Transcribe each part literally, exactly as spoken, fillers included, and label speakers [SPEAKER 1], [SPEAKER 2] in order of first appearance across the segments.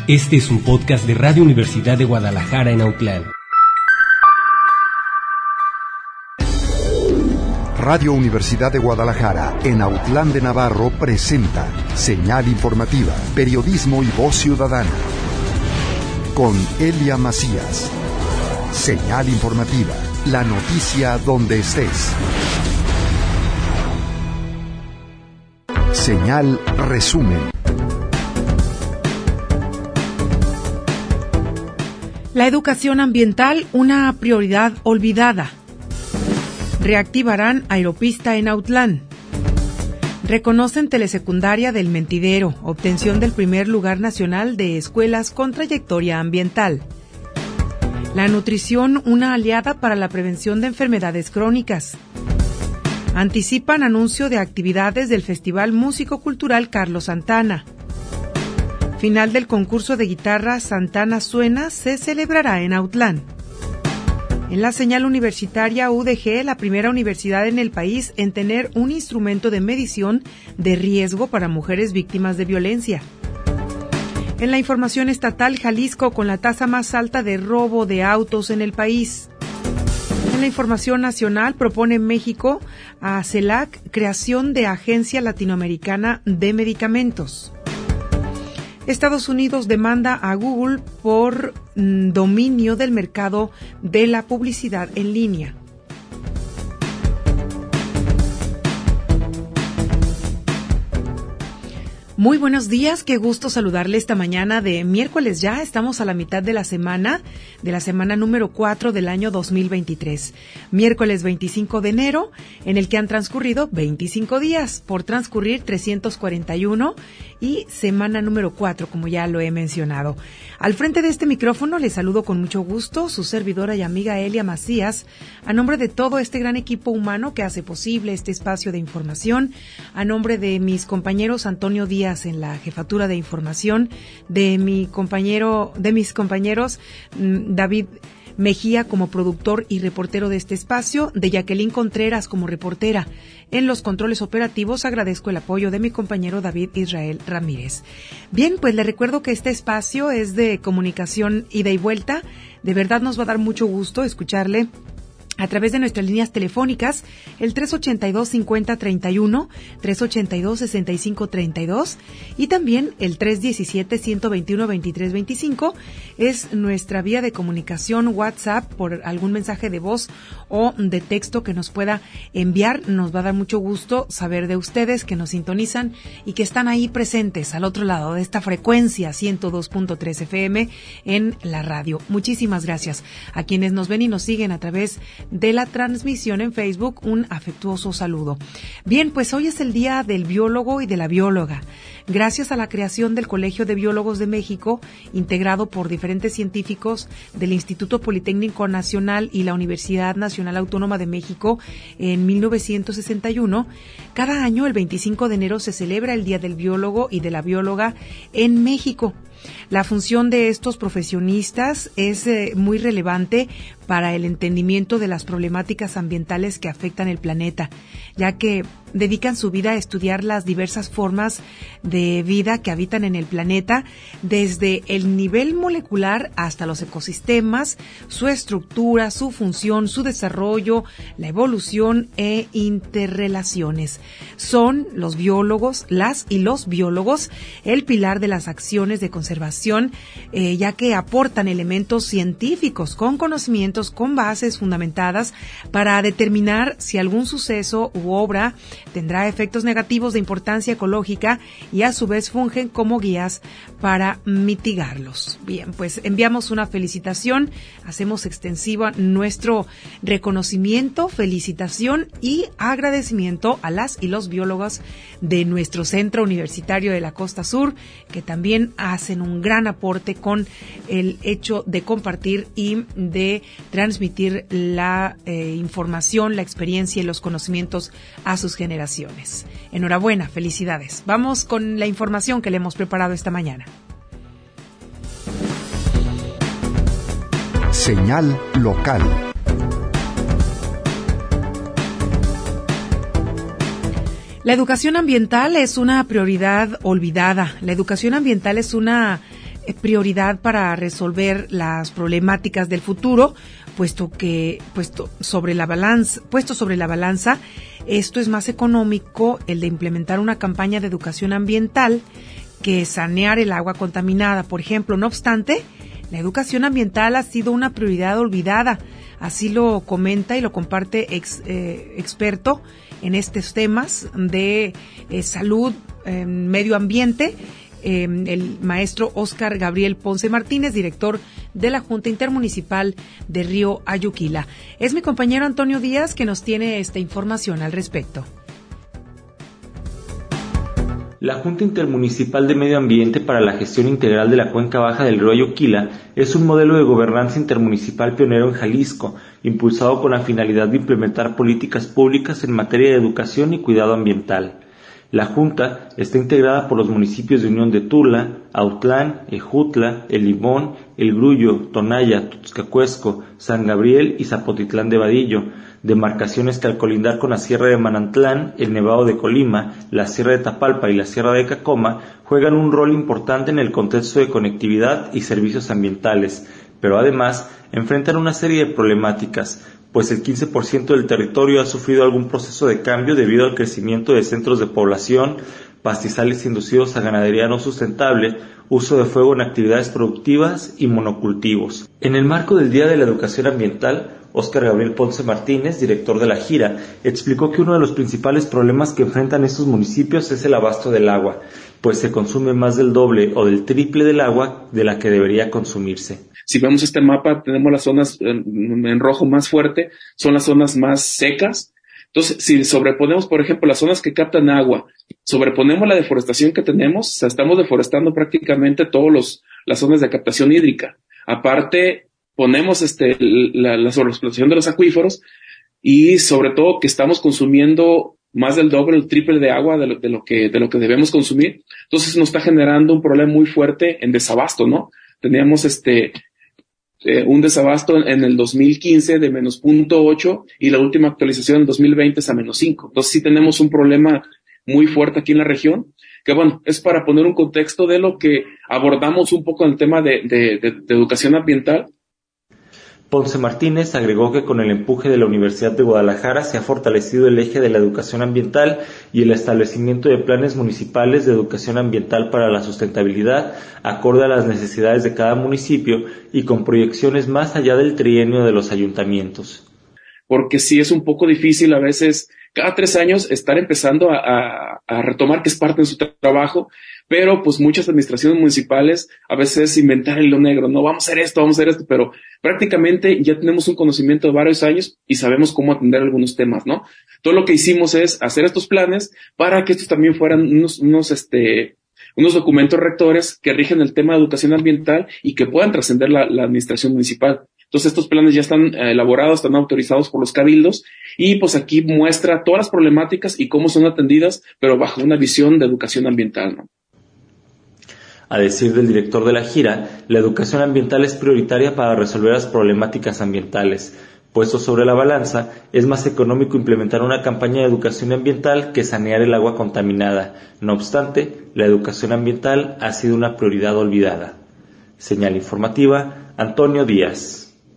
[SPEAKER 1] Este es un podcast de Radio Universidad de Guadalajara en Autlán.
[SPEAKER 2] Radio Universidad de Guadalajara en Autlán de Navarro presenta Señal Informativa, Periodismo y Voz Ciudadana. Con Elia Macías. Señal Informativa, la noticia donde estés. Señal Resumen.
[SPEAKER 3] La educación ambiental, una prioridad olvidada. Reactivarán aeropista en Autlán. Reconocen telesecundaria del Mentidero, obtención del primer lugar nacional de escuelas con trayectoria ambiental. La nutrición, una aliada para la prevención de enfermedades crónicas. Anticipan anuncio de actividades del Festival Músico Cultural Carlos Santana. Final del concurso de guitarra Santana Suena se celebrará en Autlán. En la señal universitaria U D G, la primera universidad en el país en tener un instrumento de medición de riesgo para mujeres víctimas de violencia. En la información estatal, Jalisco con la tasa más alta de robo de autos en el país. En la información nacional, propone México a CELAC creación de Agencia Latinoamericana de Medicamentos. Estados Unidos demanda a Google por mm, dominio del mercado de la publicidad en línea. Muy buenos días, qué gusto saludarle esta mañana de miércoles ya, estamos a la mitad de la semana, de la semana número cuatro del año dos mil veintitrés. Miércoles veinticinco de enero, en el que han transcurrido veinticinco días, por transcurrir trescientos cuarenta y uno, y semana número cuatro, como ya lo he mencionado. Al frente de este micrófono les saludo con mucho gusto, su servidora y amiga Elia Macías, a nombre de todo este gran equipo humano que hace posible este espacio de información, a nombre de mis compañeros Antonio Díaz en la jefatura de información, de mi compañero, de mis compañeros David Mejía como productor y reportero de este espacio, de Jacqueline Contreras como reportera. En los controles operativos agradezco el apoyo de mi compañero David Israel Ramírez. Bien, pues le recuerdo que este espacio es de comunicación ida y vuelta. De verdad nos va a dar mucho gusto escucharle a través de nuestras líneas telefónicas, el tres ochenta y dos, cincuenta, treinta y uno, tres ochenta y dos, sesenta y cinco, treinta y dos y también el tres diecisiete, ciento veintiuno, veintitrés veinticinco es nuestra vía de comunicación WhatsApp por algún mensaje de voz o de texto que nos pueda enviar. Nos va a dar mucho gusto saber de ustedes que nos sintonizan y que están ahí presentes al otro lado de esta frecuencia ciento dos punto tres F M en la radio. Muchísimas gracias a quienes nos ven y nos siguen a través de la transmisión en Facebook, un afectuoso saludo. Bien, pues hoy es el Día del Biólogo y de la Bióloga. Gracias a la creación del Colegio de Biólogos de México, integrado por diferentes científicos del Instituto Politécnico Nacional y la Universidad Nacional Autónoma de México en mil novecientos sesenta y uno, cada año el veinticinco de enero se celebra el Día del Biólogo y de la Bióloga en México. La función de estos profesionistas es eh, muy relevante para el entendimiento de las problemáticas ambientales que afectan el planeta, ya que dedican su vida a estudiar las diversas formas de vida que habitan en el planeta, desde el nivel molecular hasta los ecosistemas, su estructura, su función, su desarrollo, la evolución e interrelaciones. Son los biólogos, las y los biólogos, el pilar de las acciones de conservación, eh, ya que aportan elementos científicos con conocimientos, con bases fundamentadas para determinar si algún suceso u obra tendrá efectos negativos de importancia ecológica y a su vez fungen como guías para mitigarlos. Bien, pues enviamos una felicitación, hacemos extensiva nuestro reconocimiento, felicitación y agradecimiento a las y los biólogos de nuestro Centro Universitario de la Costa Sur, que también hacen un gran aporte con el hecho de compartir y de transmitir la eh, información, la experiencia y los conocimientos a sus generaciones. Enhorabuena, felicidades. Vamos con la información que le hemos preparado esta mañana.
[SPEAKER 2] Señal local.
[SPEAKER 3] La educación ambiental es una prioridad olvidada. La educación ambiental es una prioridad para resolver las problemáticas del futuro, puesto que puesto sobre la balanza, puesto sobre la balanza, esto es más económico el de implementar una campaña de educación ambiental que sanear el agua contaminada, por ejemplo. No obstante, la educación ambiental ha sido una prioridad olvidada. Así lo comenta y lo comparte ex, eh, experto en estos temas de eh, salud, eh, medio ambiente, eh, el maestro Óscar Gabriel Ponce Martínez, director de la Junta Intermunicipal de Río Ayuquila. Es mi compañero Antonio Díaz que nos tiene esta información al respecto.
[SPEAKER 4] La Junta Intermunicipal de Medio Ambiente para la Gestión Integral de la Cuenca Baja del Río Ayuquila es un modelo de gobernanza intermunicipal pionero en Jalisco, impulsado con la finalidad de implementar políticas públicas en materia de educación y cuidado ambiental. La Junta está integrada por los municipios de Unión de Tula, Autlán, Ejutla, El Limón, El Grullo, Tonaya, Tuxcacuesco, San Gabriel y Zapotitlán de Vadillo, demarcaciones que al colindar con la Sierra de Manantlán, el Nevado de Colima, la Sierra de Tapalpa y la Sierra de Cacoma juegan un rol importante en el contexto de conectividad y servicios ambientales, pero además enfrentan una serie de problemáticas, pues el quince por ciento del territorio ha sufrido algún proceso de cambio debido al crecimiento de centros de población, pastizales inducidos a ganadería no sustentable, uso de fuego en actividades productivas y monocultivos. En el marco del Día de la Educación Ambiental, Óscar Gabriel Ponce Martínez, director de la Gira, explicó que uno de los principales problemas que enfrentan estos municipios es el abasto del agua, pues se consume más del doble o del triple del agua de la que debería consumirse.
[SPEAKER 5] Si vemos este mapa, tenemos las zonas en, en rojo más fuerte, son las zonas más secas. Entonces, si sobreponemos, por ejemplo, las zonas que captan agua, sobreponemos la deforestación que tenemos, o sea, estamos deforestando prácticamente todas los, las zonas de captación hídrica. Aparte, ponemos este, la, la sobreexplotación de los acuíferos y sobre todo que estamos consumiendo más del doble, el triple de agua de lo, de lo que, de lo que debemos consumir. Entonces nos está generando un problema muy fuerte en desabasto, ¿no? Teníamos este, eh, un desabasto en, en el dos mil quince de menos punto ocho y la última actualización en dos mil veinte es a menos cinco. Entonces sí tenemos un problema muy fuerte aquí en la región, que bueno, es para poner un contexto de lo que abordamos un poco en el tema de, de, de, de educación ambiental.
[SPEAKER 4] Ponce Martínez agregó que con el empuje de la Universidad de Guadalajara se ha fortalecido el eje de la educación ambiental y el establecimiento de planes municipales de educación ambiental para la sustentabilidad, acorde a las necesidades de cada municipio y con proyecciones más allá del trienio de los ayuntamientos.
[SPEAKER 5] Porque sí es un poco difícil a veces, cada tres años, estar empezando a, a, a retomar que es parte de su tra- trabajo, pero pues muchas administraciones municipales a veces inventar el hilo negro, no, vamos a hacer esto, vamos a hacer esto, pero prácticamente ya tenemos un conocimiento de varios años y sabemos cómo atender algunos temas, ¿no? Todo lo que hicimos es hacer estos planes para que estos también fueran unos, unos, este, unos documentos rectores que rigen el tema de educación ambiental y que puedan trascender la, la administración municipal. Entonces estos planes ya están eh, elaborados, están autorizados por los cabildos y pues aquí muestra todas las problemáticas y cómo son atendidas, pero bajo una visión de educación ambiental, ¿no?
[SPEAKER 4] A decir del director de la gira, la educación ambiental es prioritaria para resolver las problemáticas ambientales. Puesto sobre la balanza, es más económico implementar una campaña de educación ambiental que sanear el agua contaminada. No obstante, la educación ambiental ha sido una prioridad olvidada. Señal informativa, Antonio Díaz.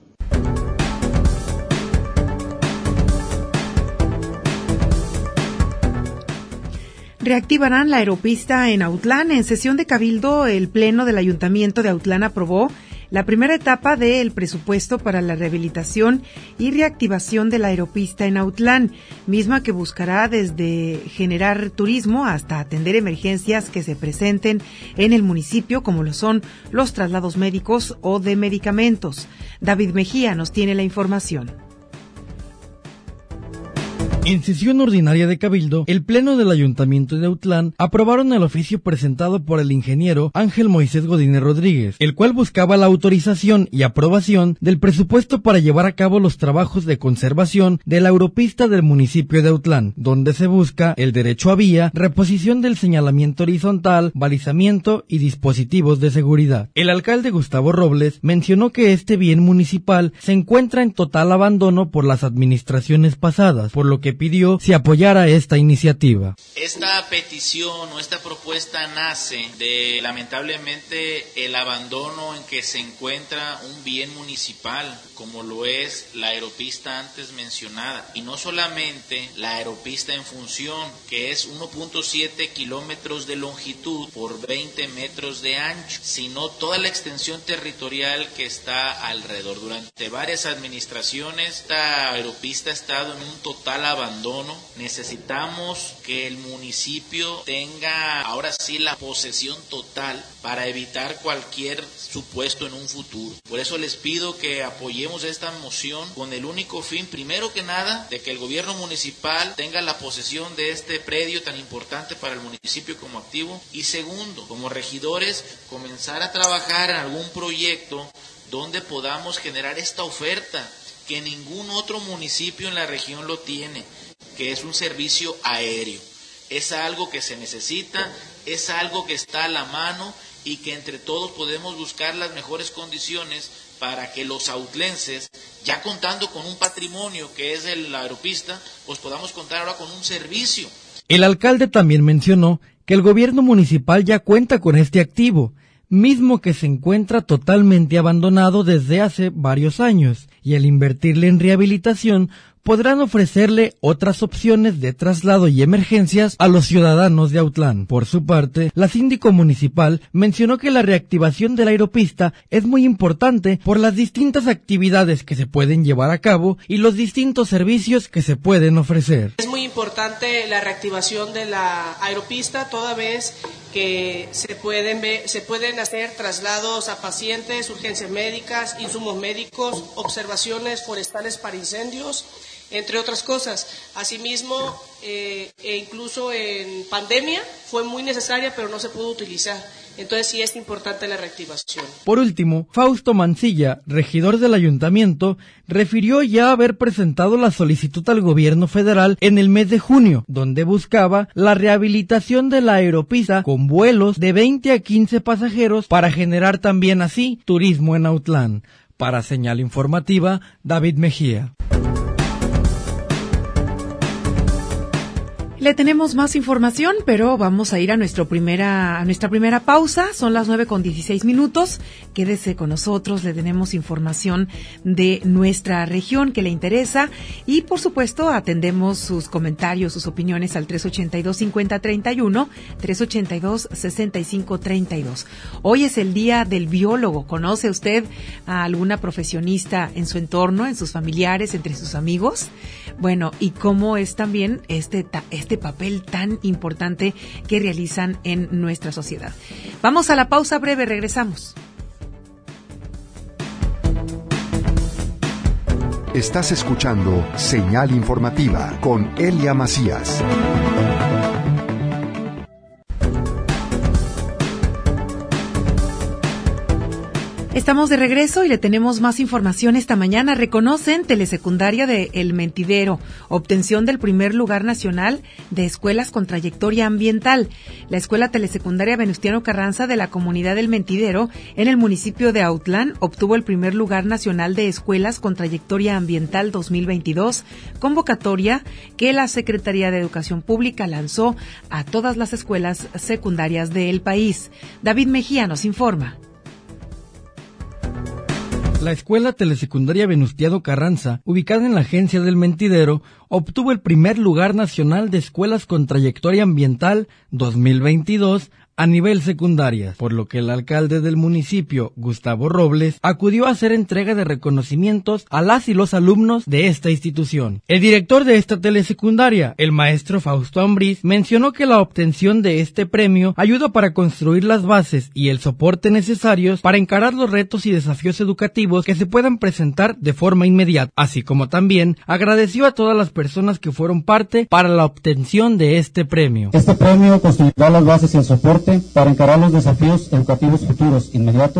[SPEAKER 3] Reactivarán la aeropista en Autlán. En sesión de cabildo, el Pleno del Ayuntamiento de Autlán aprobó la primera etapa del presupuesto para la rehabilitación y reactivación de la aeropista en Autlán, misma que buscará desde generar turismo hasta atender emergencias que se presenten en el municipio, como lo son los traslados médicos o de medicamentos. David Mejía nos tiene la información.
[SPEAKER 6] En sesión ordinaria de Cabildo, el Pleno del Ayuntamiento de Autlán aprobaron el oficio presentado por el ingeniero Ángel Moisés Godínez Rodríguez, el cual buscaba la autorización y aprobación del presupuesto para llevar a cabo los trabajos de conservación de la autopista del municipio de Autlán, donde se busca el derecho a vía, reposición del señalamiento horizontal, balizamiento y dispositivos de seguridad. El alcalde Gustavo Robles mencionó que este bien municipal se encuentra en total abandono por las administraciones pasadas, por lo que que pidió se apoyara esta iniciativa.
[SPEAKER 7] Esta petición o esta propuesta nace de, lamentablemente, el abandono en que se encuentra un bien municipal, como lo es la aeropista antes mencionada, y no solamente la aeropista en función, que es uno punto siete kilómetros de longitud por veinte metros de ancho, sino toda la extensión territorial que está alrededor. Durante varias administraciones esta aeropista ha estado en un total abandono. Necesitamos que el municipio tenga ahora sí la posesión total para evitar cualquier supuesto en un futuro. Por eso les pido que apoyemos esta moción con el único fin, primero que nada, de que el gobierno municipal tenga la posesión de este predio tan importante para el municipio como activo, y segundo, como regidores, comenzar a trabajar en algún proyecto donde podamos generar esta oferta que ningún otro municipio en la región lo tiene, que es un servicio aéreo. Es algo que se necesita, es algo que está a la mano y que entre todos podemos buscar las mejores condiciones para que los autlenses, ya contando con un patrimonio que es el aeropista, pues podamos contar ahora con un servicio.
[SPEAKER 6] El alcalde también mencionó que el gobierno municipal ya cuenta con este activo, mismo que se encuentra totalmente abandonado desde hace varios años, y al invertirle en rehabilitación podrán ofrecerle otras opciones de traslado y emergencias a los ciudadanos de Autlán. Por su parte, la síndico municipal mencionó que la reactivación de la aeropista es muy importante por las distintas actividades que se pueden llevar a cabo y los distintos servicios que se pueden ofrecer.
[SPEAKER 8] Es muy importante la reactivación de la aeropista, toda vez que se pueden ver, se pueden hacer traslados a pacientes, urgencias médicas, insumos médicos, observaciones forestales para incendios, entre otras cosas. Asimismo, eh, e incluso en pandemia fue muy necesaria, pero no se pudo utilizar. Entonces sí es importante la reactivación.
[SPEAKER 6] Por último, Fausto Mancilla, regidor del ayuntamiento, refirió ya haber presentado la solicitud al gobierno federal en el mes de junio, donde buscaba la rehabilitación de la aeropista con vuelos de veinte a quince pasajeros para generar también así turismo en Autlán. Para Señal Informativa, David Mejía.
[SPEAKER 3] Le tenemos más información, pero vamos a ir a, nuestro primera, a nuestra primera pausa. Son las nueve con dieciséis minutos. Quédese con nosotros, le tenemos información de nuestra región que le interesa. Y, por supuesto, atendemos sus comentarios, sus opiniones al tres ochenta y dos, cincuenta, treinta y uno, tres ochenta y dos, sesenta y cinco, treinta y dos. Hoy es el Día del Biólogo. ¿Conoce usted a alguna profesionista en su entorno, en sus familiares, entre sus amigos? Bueno, y cómo es también este, este papel tan importante que realizan en nuestra sociedad. Vamos a la pausa breve, regresamos.
[SPEAKER 2] Estás escuchando Señal Informativa con Elia Macías.
[SPEAKER 3] Estamos de regreso y le tenemos más información esta mañana. Reconocen telesecundaria de El Mentidero, obtención del primer lugar nacional de escuelas con trayectoria ambiental. La escuela telesecundaria Venustiano Carranza de la comunidad del Mentidero, en el municipio de Autlán, obtuvo el primer lugar nacional de escuelas con trayectoria ambiental dos mil veintidós, convocatoria que la Secretaría de Educación Pública lanzó a todas las escuelas secundarias del país. David Mejía nos informa.
[SPEAKER 6] La escuela telesecundaria Venustiano Carranza, ubicada en la agencia del Mentidero, obtuvo el primer lugar nacional de escuelas con trayectoria ambiental dos mil veintidós a nivel secundaria, por lo que el alcalde del municipio, Gustavo Robles, acudió a hacer entrega de reconocimientos a las y los alumnos de esta institución. El director de esta telesecundaria, el maestro Fausto Ambriz, mencionó que la obtención de este premio ayuda para construir las bases y el soporte necesarios para encarar los retos y desafíos educativos que se puedan presentar de forma inmediata, así como también agradeció a todas las personas que fueron parte para la obtención de este premio.
[SPEAKER 9] Este premio construirá las bases y el soporte para encarar los desafíos educativos futuros inmediatos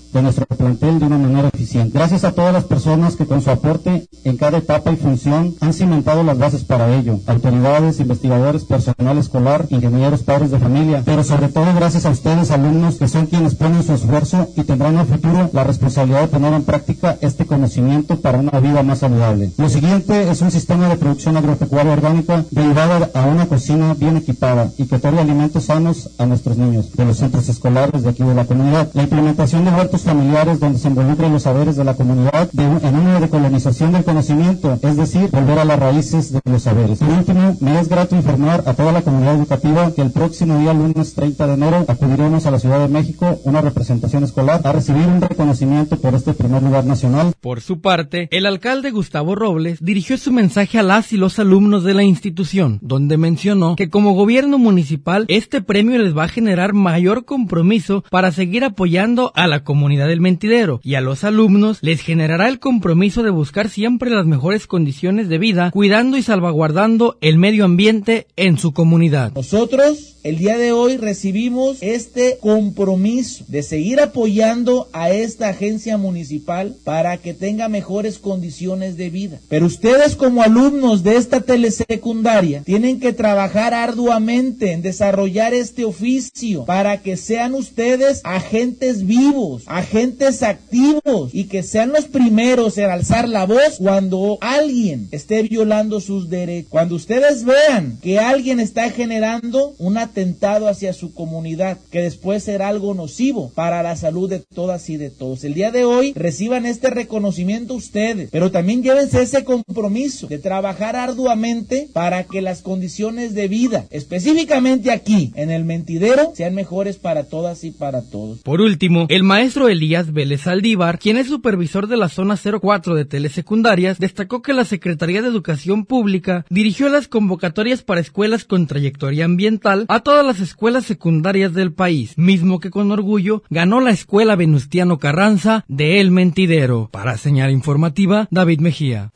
[SPEAKER 9] de nuestro plantel de una manera eficiente. Gracias a todas las personas que con su aporte en cada etapa y función han cimentado las bases para ello. Autoridades, investigadores, personal escolar, ingenieros, padres de familia, pero sobre todo gracias a ustedes, alumnos, que son quienes ponen su esfuerzo y tendrán en el futuro la responsabilidad de poner en práctica este conocimiento para una vida más saludable. Lo siguiente es un sistema de producción agropecuaria orgánica derivada a una cocina bien equipada y que otorga alimentos sanos a nuestros niños de los centros escolares de aquí de la comunidad. La implementación de huertos familiares donde se involucren los saberes de la comunidad de, en una decolonización del conocimiento, es decir, volver a las raíces de los saberes. Por último, me es grato informar a toda la comunidad educativa que el próximo día, lunes treinta de enero, acudiremos a la Ciudad de México, una representación escolar, a recibir un reconocimiento por este primer lugar nacional.
[SPEAKER 6] Por su parte, el alcalde Gustavo Robles dirigió su mensaje a las y los alumnos de la institución, donde mencionó que como gobierno municipal, este premio les va a generar mayor compromiso para seguir apoyando a la comunidad del Mentidero, y a los alumnos les generará el compromiso de buscar siempre las mejores condiciones de vida, cuidando y salvaguardando el medio ambiente en su comunidad.
[SPEAKER 10] Nosotros el día de hoy recibimos este compromiso de seguir apoyando a esta agencia municipal para que tenga mejores condiciones de vida. Pero ustedes como alumnos de esta telesecundaria tienen que trabajar arduamente en desarrollar este oficio para que sean ustedes agentes vivos, agentes activos y que sean los primeros en alzar la voz cuando alguien esté violando sus derechos. Cuando ustedes vean que alguien está generando una atentado hacia su comunidad, que después será algo nocivo para la salud de todas y de todos. El día de hoy reciban este reconocimiento ustedes, pero también llévense ese compromiso de trabajar arduamente para que las condiciones de vida, específicamente aquí en el Mentidero, sean mejores para todas y para todos.
[SPEAKER 6] Por último, el maestro Elías Vélez Aldívar, quien es supervisor de la zona cero cuatro de telesecundarias, destacó que la Secretaría de Educación Pública dirigió las convocatorias para escuelas con trayectoria ambiental a todas las escuelas secundarias del país, mismo que con orgullo ganó la Escuela Venustiano Carranza de El Mentidero. Para Señal Informativa, David Mejía.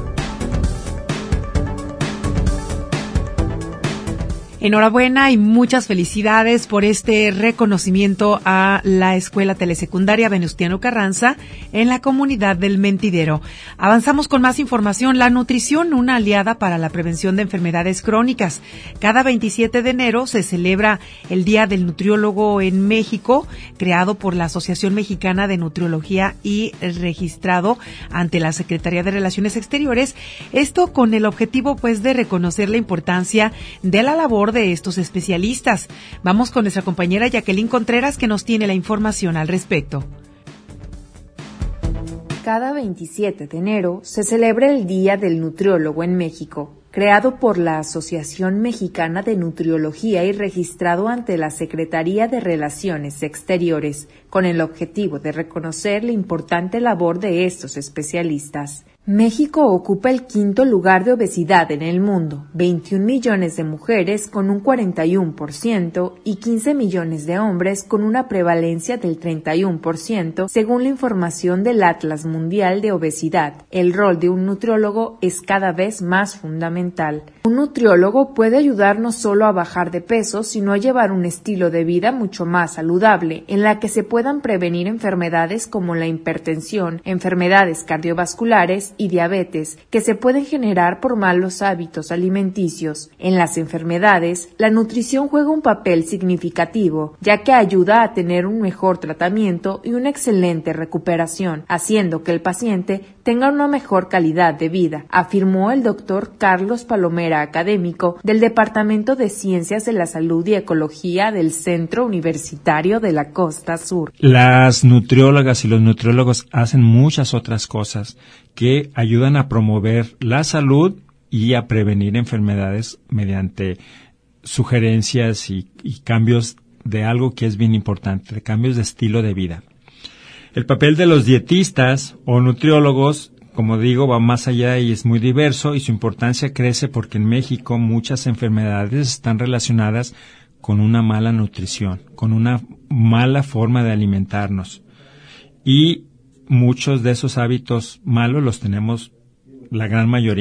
[SPEAKER 3] Enhorabuena y muchas felicidades por este reconocimiento a la Escuela Telesecundaria Venustiano Carranza en la comunidad del Mentidero. Avanzamos con más información. La nutrición, una aliada para la prevención de enfermedades crónicas. Cada veintisiete de enero se celebra el Día del Nutriólogo en México, creado por la Asociación Mexicana de Nutriología y registrado ante la Secretaría de Relaciones Exteriores. Esto con el objetivo, pues, de reconocer la importancia de la labor de estos especialistas. Vamos con nuestra compañera Jacqueline Contreras, que nos tiene la información al respecto.
[SPEAKER 11] Cada veintisiete de enero se celebra el Día del Nutriólogo en México, creado por la Asociación Mexicana de Nutriología y registrado ante la Secretaría de Relaciones Exteriores, con el objetivo de reconocer la importante labor de estos especialistas. México ocupa el quinto lugar de obesidad en el mundo, veintiún millones de mujeres con un cuarenta y uno por ciento y quince millones de hombres con una prevalencia del treinta y uno por ciento, según la información del Atlas Mundial de Obesidad. El rol de un nutriólogo es cada vez más fundamental. Un nutriólogo puede ayudar no solo a bajar de peso, sino a llevar un estilo de vida mucho más saludable, en la que se puedan prevenir enfermedades como la hipertensión, enfermedades cardiovasculares y diabetes, que se pueden generar por malos hábitos alimenticios. En las enfermedades, la nutrición juega un papel significativo, ya que ayuda a tener un mejor tratamiento y una excelente recuperación, haciendo que el paciente tenga una mejor calidad de vida, afirmó el doctor Carlos Palomera, académico del Departamento de Ciencias de la Salud y Ecología del Centro Universitario de la Costa Sur.
[SPEAKER 12] Las nutriólogas y los nutriólogos hacen muchas otras cosas que ayudan a promover la salud y a prevenir enfermedades mediante sugerencias y, y cambios de algo que es bien importante, de cambios de estilo de vida. El papel de los dietistas o nutriólogos, como digo, va más allá y es muy diverso, y su importancia crece porque en México muchas enfermedades están relacionadas con una mala nutrición, con una mala forma de alimentarnos. Y muchos de esos hábitos malos los tenemos la gran mayoría.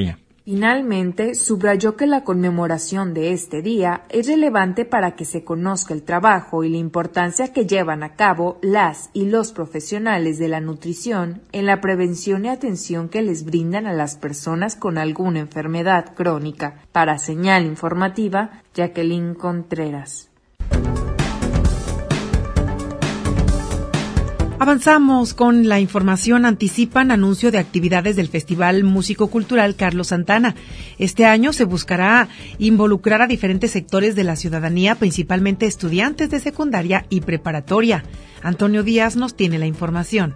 [SPEAKER 11] Finalmente, subrayó que la conmemoración de este día es relevante para que se conozca el trabajo y la importancia que llevan a cabo las y los profesionales de la nutrición en la prevención y atención que les brindan a las personas con alguna enfermedad crónica. Para Señal Informativa, Jacqueline Contreras.
[SPEAKER 3] Avanzamos con la información. Anticipan anuncio de actividades del Festival Músico Cultural Carlos Santana. Este año se buscará involucrar a diferentes sectores de la ciudadanía, principalmente estudiantes de secundaria y preparatoria. Antonio Díaz nos tiene la información.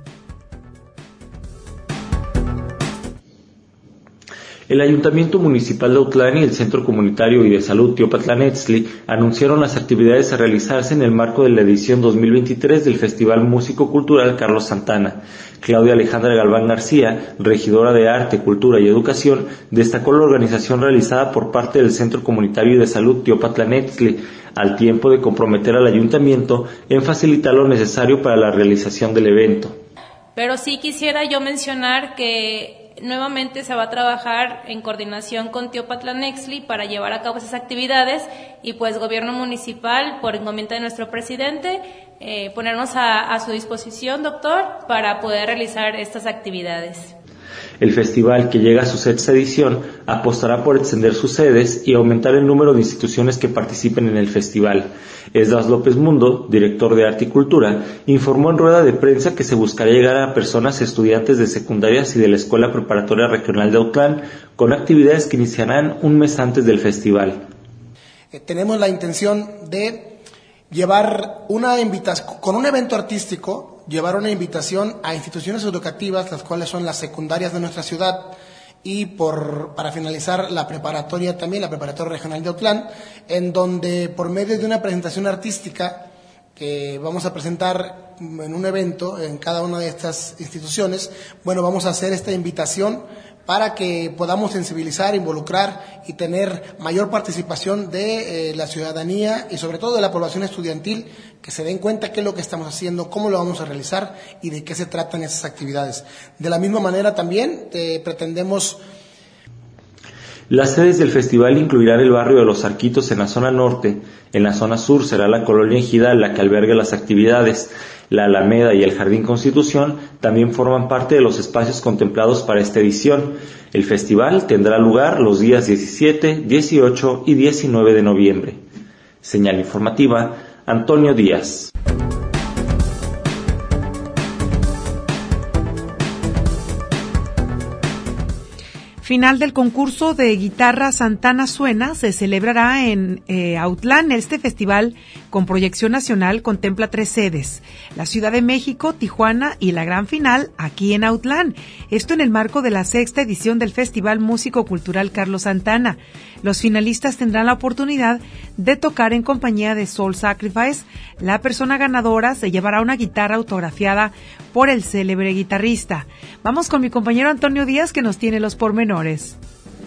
[SPEAKER 4] El Ayuntamiento Municipal de Autlán y el Centro Comunitario y de Salud Teopatlanetzli anunciaron las actividades a realizarse en el marco de la edición dos mil veintitrés del Festival Músico Cultural Carlos Santana. Claudia Alejandra Galván García, regidora de Arte, Cultura y Educación, destacó la organización realizada por parte del Centro Comunitario y de Salud Teopatlanetzli, al tiempo de comprometer al Ayuntamiento en facilitar lo necesario para la realización del evento.
[SPEAKER 13] Pero sí quisiera yo mencionar que nuevamente se va a trabajar en coordinación con Teopatlanetzli para llevar a cabo esas actividades y pues gobierno municipal, por encomienda de nuestro presidente, eh, ponernos a, a su disposición, doctor, para poder realizar estas actividades.
[SPEAKER 4] El festival, que llega a su sexta edición, apostará por extender sus sedes y aumentar el número de instituciones que participen en el festival. Esdras López Mundo, director de Arte y Cultura, informó en rueda de prensa que se buscará llegar a personas estudiantes de secundarias y de la Escuela Preparatoria Regional de Autlán, con actividades que iniciarán un mes antes del festival.
[SPEAKER 14] Eh, tenemos la intención de llevar una invitación, con un evento artístico, llevar una invitación a instituciones educativas, las cuales son las secundarias de nuestra ciudad, y por para finalizar la preparatoria también, la Preparatoria Regional de Autlán, en donde por medio de una presentación artística que vamos a presentar en un evento en cada una de estas instituciones, bueno, vamos a hacer esta invitación para que podamos sensibilizar, involucrar y tener mayor participación de eh, la ciudadanía y sobre todo de la población estudiantil, que se den cuenta qué es lo que estamos haciendo, cómo lo vamos a realizar y de qué se tratan esas actividades. De la misma manera también eh, pretendemos...
[SPEAKER 4] Las sedes del festival incluirán el barrio de Los Arquitos en la zona norte. En la zona sur será la colonia Ejidal la que albergue las actividades. La Alameda y el Jardín Constitución también forman parte de los espacios contemplados para esta edición. El festival tendrá lugar los días diecisiete, dieciocho y diecinueve de noviembre. Señal informativa, Antonio Díaz.
[SPEAKER 3] Final del concurso de guitarra Santana Suena se celebrará en eh, Autlán. Este festival con proyección nacional contempla tres sedes: la Ciudad de México, Tijuana y la gran final aquí en Autlán. Esto en el marco de la sexta edición del Festival Músico Cultural Carlos Santana. Los finalistas tendrán la oportunidad de tocar en compañía de Soul Sacrifice. La persona ganadora se llevará una guitarra autografiada por el célebre guitarrista. Vamos con mi compañero Antonio Díaz, que nos tiene los pormenores.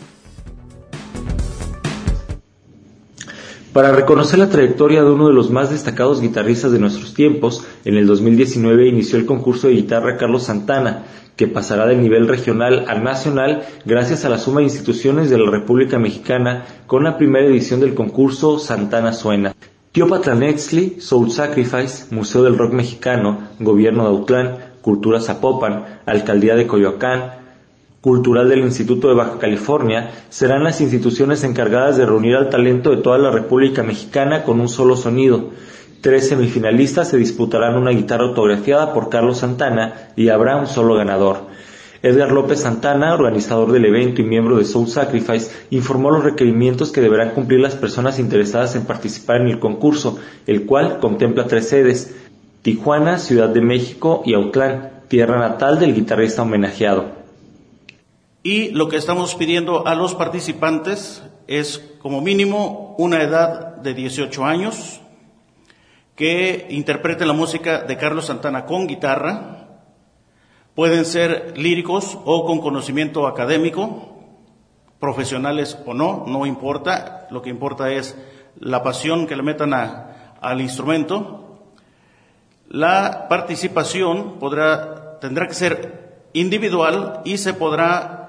[SPEAKER 4] Para reconocer la trayectoria de uno de los más destacados guitarristas de nuestros tiempos, en el dos mil diecinueve inició el concurso de guitarra Carlos Santana, que pasará del nivel regional al nacional gracias a la suma de instituciones de la República Mexicana con la primera edición del concurso Santana Suena. Teopatlanetzli, Soul Sacrifice, Museo del Rock Mexicano, Gobierno de Autlán, Cultura Zapopan, Alcaldía de Coyoacán, Cultural del Instituto de Baja California, serán las instituciones encargadas de reunir al talento de toda la República Mexicana con un solo sonido. Tres semifinalistas se disputarán una guitarra autografiada por Carlos Santana y habrá un solo ganador. Edgar López Santana, organizador del evento y miembro de Soul Sacrifice, informó los requerimientos que deberán cumplir las personas interesadas en participar en el concurso, el cual contempla tres sedes: Tijuana, Ciudad de México y Autlán, tierra natal del guitarrista homenajeado.
[SPEAKER 15] Y lo que estamos pidiendo a los participantes es como mínimo una edad de dieciocho años, que interpreten la música de Carlos Santana con guitarra. Pueden ser líricos o con conocimiento académico, profesionales o no, no importa. Lo que importa es la pasión que le metan a, al instrumento. La participación podrá, tendrá que ser individual y se podrá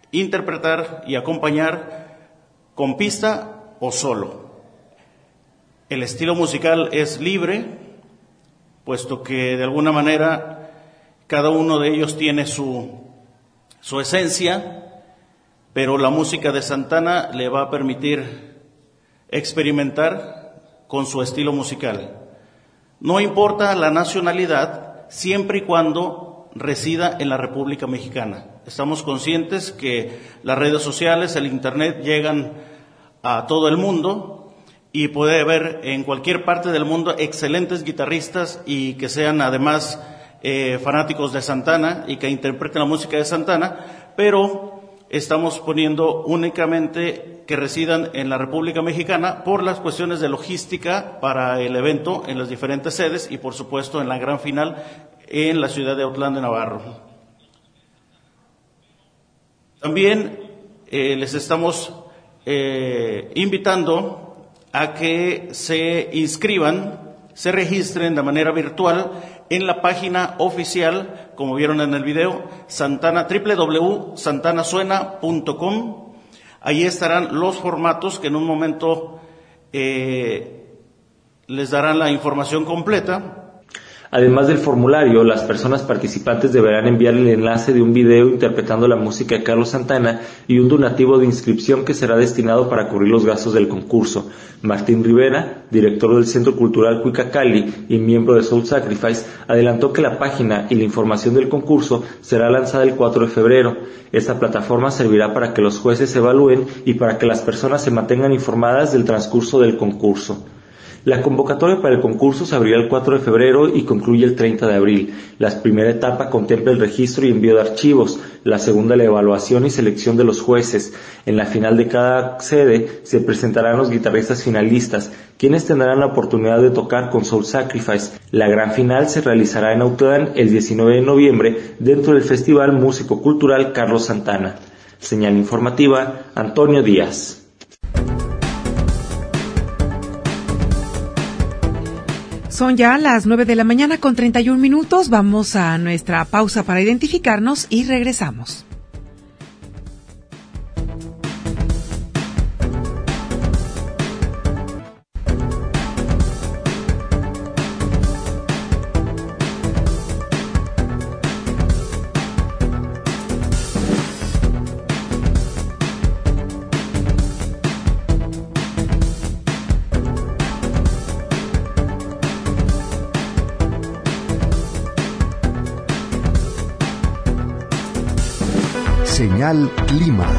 [SPEAKER 15] interpretar y acompañar con pista o solo. El estilo musical es libre, puesto que de alguna manera cada uno de ellos tiene su, su esencia, pero la música de Santana le va a permitir experimentar con su estilo musical. No importa la nacionalidad, siempre y cuando resida en la República Mexicana. Estamos conscientes que las redes sociales, el Internet llegan a todo el mundo y puede haber en cualquier parte del mundo excelentes guitarristas y que sean además eh, fanáticos de Santana y que interpreten la música de Santana, pero estamos poniendo únicamente que residan en la República Mexicana por las cuestiones de logística para el evento en las diferentes sedes y por supuesto en la gran final en la ciudad de Autlán de Navarro. También eh, les estamos eh, invitando a que se inscriban, se registren de manera virtual en la página oficial, como vieron en el video, Santana, doble u doble u doble u punto santana suena punto com. Ahí estarán los formatos que en un momento eh, les darán la información completa.
[SPEAKER 4] Además del formulario, las personas participantes deberán enviar el enlace de un video interpretando la música de Carlos Santana y un donativo de inscripción que será destinado para cubrir los gastos del concurso. Martín Rivera, director del Centro Cultural Cuicacali y miembro de Soul Sacrifice, adelantó que la página y la información del concurso será lanzada el cuatro de febrero. Esta plataforma servirá para que los jueces evalúen y para que las personas se mantengan informadas del transcurso del concurso. La convocatoria para el concurso se abrirá el cuatro de febrero y concluye el treinta de abril. La primera etapa contempla el registro y envío de archivos, la segunda la evaluación y selección de los jueces. En la final de cada sede se presentarán los guitarristas finalistas, quienes tendrán la oportunidad de tocar con Soul Sacrifice. La gran final se realizará en Autlán el diecinueve de noviembre dentro del Festival Músico Cultural Carlos Santana. Señal informativa, Antonio Díaz.
[SPEAKER 3] Son ya las nueve de la mañana con treinta y un minutos. Vamos a nuestra pausa para identificarnos y regresamos.
[SPEAKER 2] Señal Clima.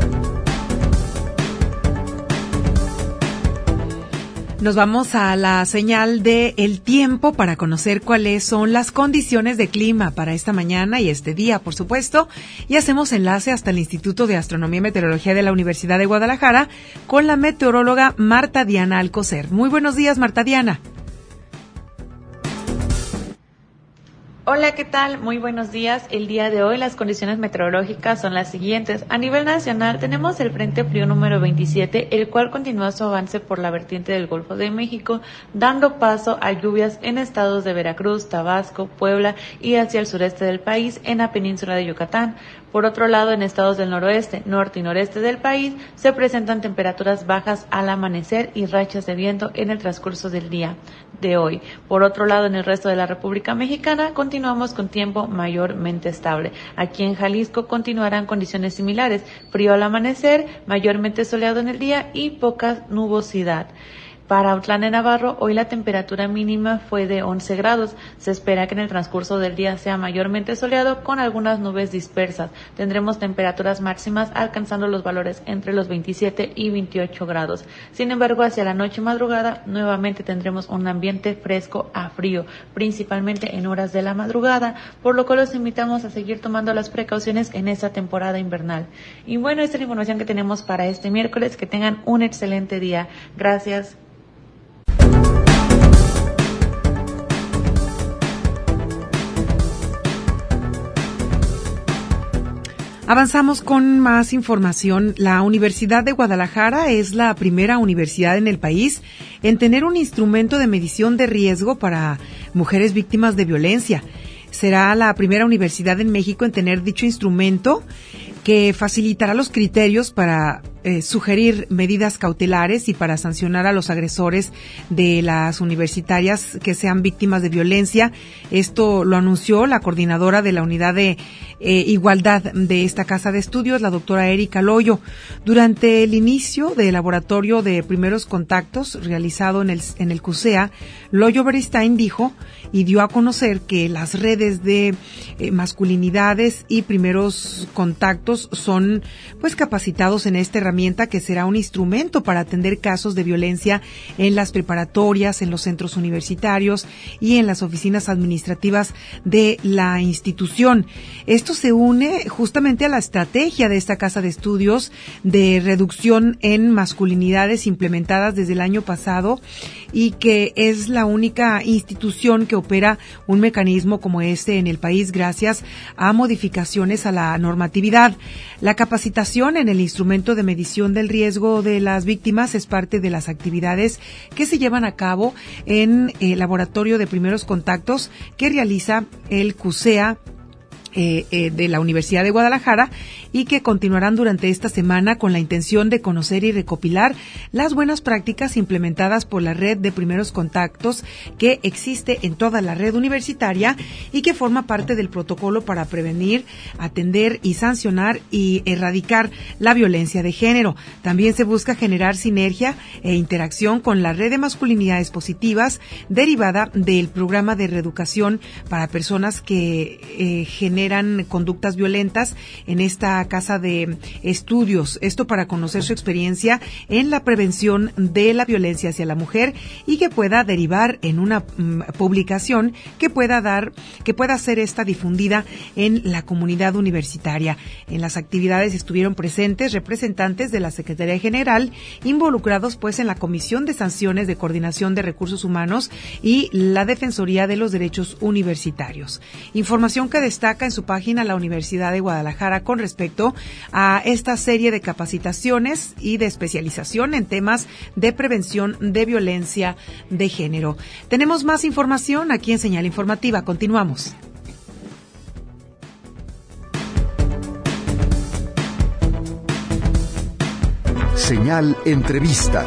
[SPEAKER 3] Nos vamos a la señal de el tiempo para conocer cuáles son las condiciones de clima para esta mañana y este día, por supuesto, y hacemos enlace hasta el Instituto de Astronomía y Meteorología de la Universidad de Guadalajara con la meteoróloga Marta Diana Alcocer. Muy buenos días, Marta Diana.
[SPEAKER 16] Hola, ¿qué tal? Muy buenos días. El día de hoy las condiciones meteorológicas son las siguientes. A nivel nacional tenemos el Frente Frío número veintisiete, el cual continúa su avance por la vertiente del Golfo de México, dando paso a lluvias en estados de Veracruz, Tabasco, Puebla y hacia el sureste del país en la península de Yucatán. Por otro lado, en estados del noroeste, norte y noreste del país se presentan temperaturas bajas al amanecer y rachas de viento en el transcurso del día de hoy. Por otro lado, en el resto de la República Mexicana continuamos con tiempo mayormente estable. Aquí en Jalisco continuarán condiciones similares, frío al amanecer, mayormente soleado en el día y poca nubosidad. Para Autlán de Navarro, hoy la temperatura mínima fue de once grados. Se espera que en el transcurso del día sea mayormente soleado con algunas nubes dispersas. Tendremos temperaturas máximas alcanzando los valores entre los veintisiete y veintiocho grados. Sin embargo, hacia la noche y madrugada nuevamente tendremos un ambiente fresco a frío, principalmente en horas de la madrugada, por lo cual los invitamos a seguir tomando las precauciones en esta temporada invernal. Y bueno, esta es la información que tenemos para este miércoles. Que tengan un excelente día. Gracias.
[SPEAKER 3] Avanzamos con más información. La Universidad de Guadalajara es la primera universidad en el país en tener un instrumento de medición de riesgo para mujeres víctimas de violencia. Será la primera universidad en México en tener dicho instrumento que facilitará los criterios para eh, sugerir medidas cautelares y para sancionar a los agresores de las universitarias que sean víctimas de violencia. Esto lo anunció la coordinadora de la unidad de eh, igualdad de esta casa de estudios, la doctora Erika Loyo. Durante el inicio del laboratorio de primeros contactos realizado en el, en el CUSEA, Loyo Beristain dijo y dio a conocer que las redes de eh, masculinidades y primeros contactos son pues capacitados en esta herramienta que será un instrumento para atender casos de violencia en las preparatorias, en los centros universitarios y en las oficinas administrativas de la institución. Esto se une justamente a la estrategia de esta casa de estudios de reducción en masculinidades implementadas desde el año pasado y que es la única institución que opera un mecanismo como este en el país gracias a modificaciones a la normatividad. La capacitación en el instrumento de medición del riesgo de las víctimas es parte de las actividades que se llevan a cabo en el laboratorio de primeros contactos que realiza el CUSEA Eh, eh, de la Universidad de Guadalajara y que continuarán durante esta semana con la intención de conocer y recopilar las buenas prácticas implementadas por la red de primeros contactos que existe en toda la red universitaria y que forma parte del protocolo para prevenir, atender y sancionar y erradicar la violencia de género. También se busca generar sinergia e interacción con la red de masculinidades positivas derivada del programa de reeducación para personas que eh, generan generan conductas violentas en esta casa de estudios. Esto para conocer su experiencia en la prevención de la violencia hacia la mujer y que pueda derivar en una um, publicación que pueda dar, que pueda ser esta difundida en la comunidad universitaria. En las actividades estuvieron presentes representantes de la Secretaría General, involucrados pues en la Comisión de Sanciones de Coordinación de Recursos Humanos y la Defensoría de los Derechos Universitarios. Información que destaca en su página la Universidad de Guadalajara con respecto a esta serie de capacitaciones y de especialización en temas de prevención de violencia de género. Tenemos más información aquí en Señal Informativa. Continuamos.
[SPEAKER 2] Señal Entrevista.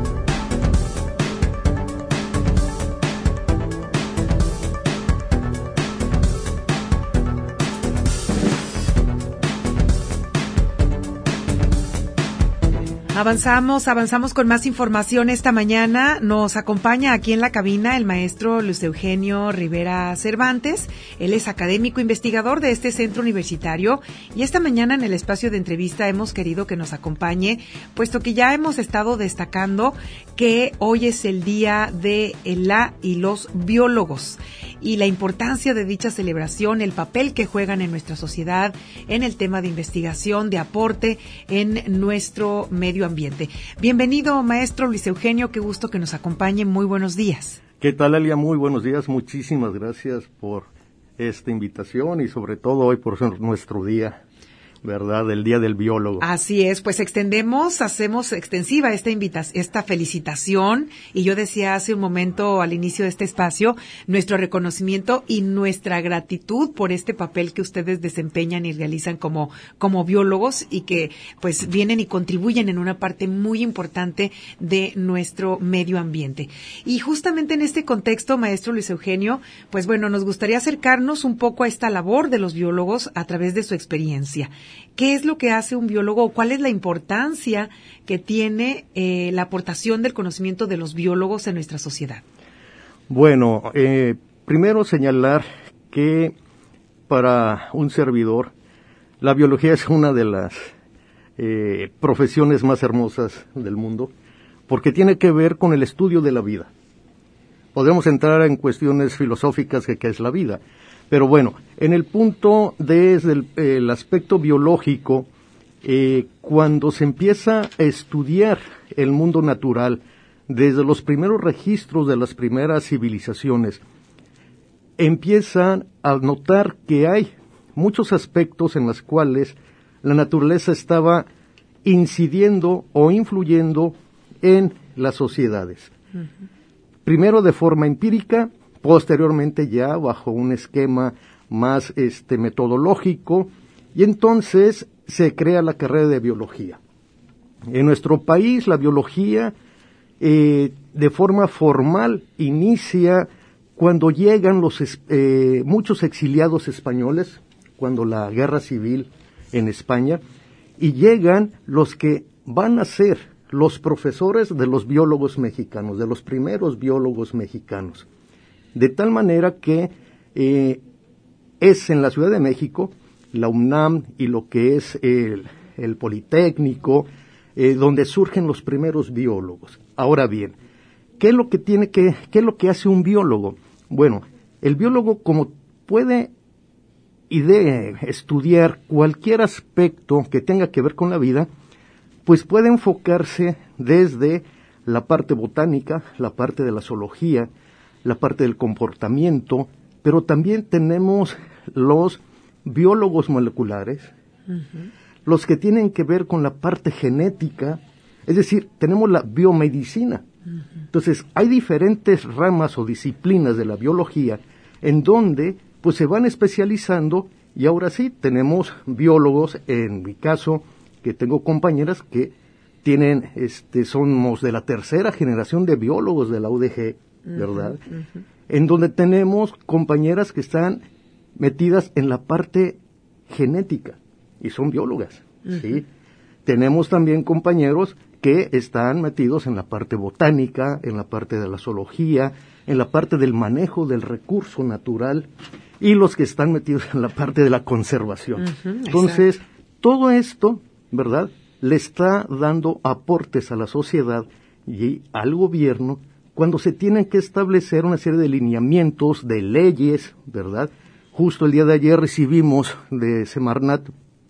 [SPEAKER 3] Avanzamos, avanzamos con más información esta mañana. Nos acompaña aquí en la cabina el maestro Luis Eugenio Rivera Cervantes. Él es académico investigador de este centro universitario y esta mañana en el espacio de entrevista hemos querido que nos acompañe, puesto que ya hemos estado destacando que hoy es el día de la y los biólogos y la importancia de dicha celebración, el papel que juegan en nuestra sociedad, en el tema de investigación, de aporte en nuestro medio ambiente. Bienvenido, maestro Luis Eugenio, qué gusto que nos acompañe. Muy buenos días.
[SPEAKER 17] ¿Qué tal, Elia? Muy buenos días. Muchísimas gracias por esta invitación y sobre todo hoy por ser nuestro día, ¿verdad? El Día del Biólogo.
[SPEAKER 3] Así es, pues extendemos, hacemos extensiva esta invitación, esta felicitación, y yo decía hace un momento al inicio de este espacio, nuestro reconocimiento y nuestra gratitud por este papel que ustedes desempeñan y realizan como, como biólogos y que pues vienen y contribuyen en una parte muy importante de nuestro medio ambiente. Y justamente en este contexto, maestro Luis Eugenio, pues bueno, nos gustaría acercarnos un poco a esta labor de los biólogos a través de su experiencia. ¿Qué es lo que hace un biólogo? ¿Cuál es la importancia que tiene eh, la aportación del conocimiento de los biólogos en nuestra sociedad?
[SPEAKER 17] Bueno, eh, primero señalar que para un servidor la biología es una de las eh, profesiones más hermosas del mundo porque tiene que ver con el estudio de la vida. Podemos entrar en cuestiones filosóficas de qué es la vida. Pero bueno, en el punto desde el, el aspecto biológico, eh, cuando se empieza a estudiar el mundo natural, desde los primeros registros de las primeras civilizaciones, empiezan a notar que hay muchos aspectos en los cuales la naturaleza estaba incidiendo o influyendo en las sociedades. Uh-huh. Primero de forma empírica, posteriormente ya bajo un esquema más este metodológico Y entonces se crea la carrera de biología. En nuestro país la biología eh, de forma formal inicia cuando llegan los eh, muchos exiliados españoles, cuando la guerra civil en España, y llegan los que van a ser los profesores de los biólogos mexicanos, de los primeros biólogos mexicanos. De tal manera que eh, es en la Ciudad de México, la UNAM y lo que es el, el Politécnico, eh, donde surgen los primeros biólogos. Ahora bien, ¿qué es lo que tiene que, qué es lo que hace un biólogo? Bueno, el biólogo, como puede y de estudiar cualquier aspecto que tenga que ver con la vida, pues puede enfocarse desde la parte botánica, la parte de la zoología, la parte del comportamiento, pero también tenemos los biólogos moleculares, uh-huh. los que tienen que ver con la parte genética, es decir, tenemos la biomedicina. Uh-huh. Entonces, hay diferentes ramas o disciplinas de la biología en donde pues se van especializando, y ahora sí tenemos biólogos, en mi caso, que tengo compañeras que tienen, este, somos de la tercera generación de biólogos de la U D G, ¿verdad? Uh-huh, uh-huh. En donde tenemos compañeras que están metidas en la parte genética y son biólogas, uh-huh. ¿sí? Tenemos también compañeros que están metidos en la parte botánica, en la parte de la zoología, en la parte del manejo del recurso natural, y los que están metidos en la parte de la conservación. Uh-huh, Entonces, exacto. todo esto, ¿verdad?, le está dando aportes a la sociedad y al gobierno cuando se tienen que establecer una serie de lineamientos, de leyes, ¿verdad? Justo el día de ayer recibimos de Semarnat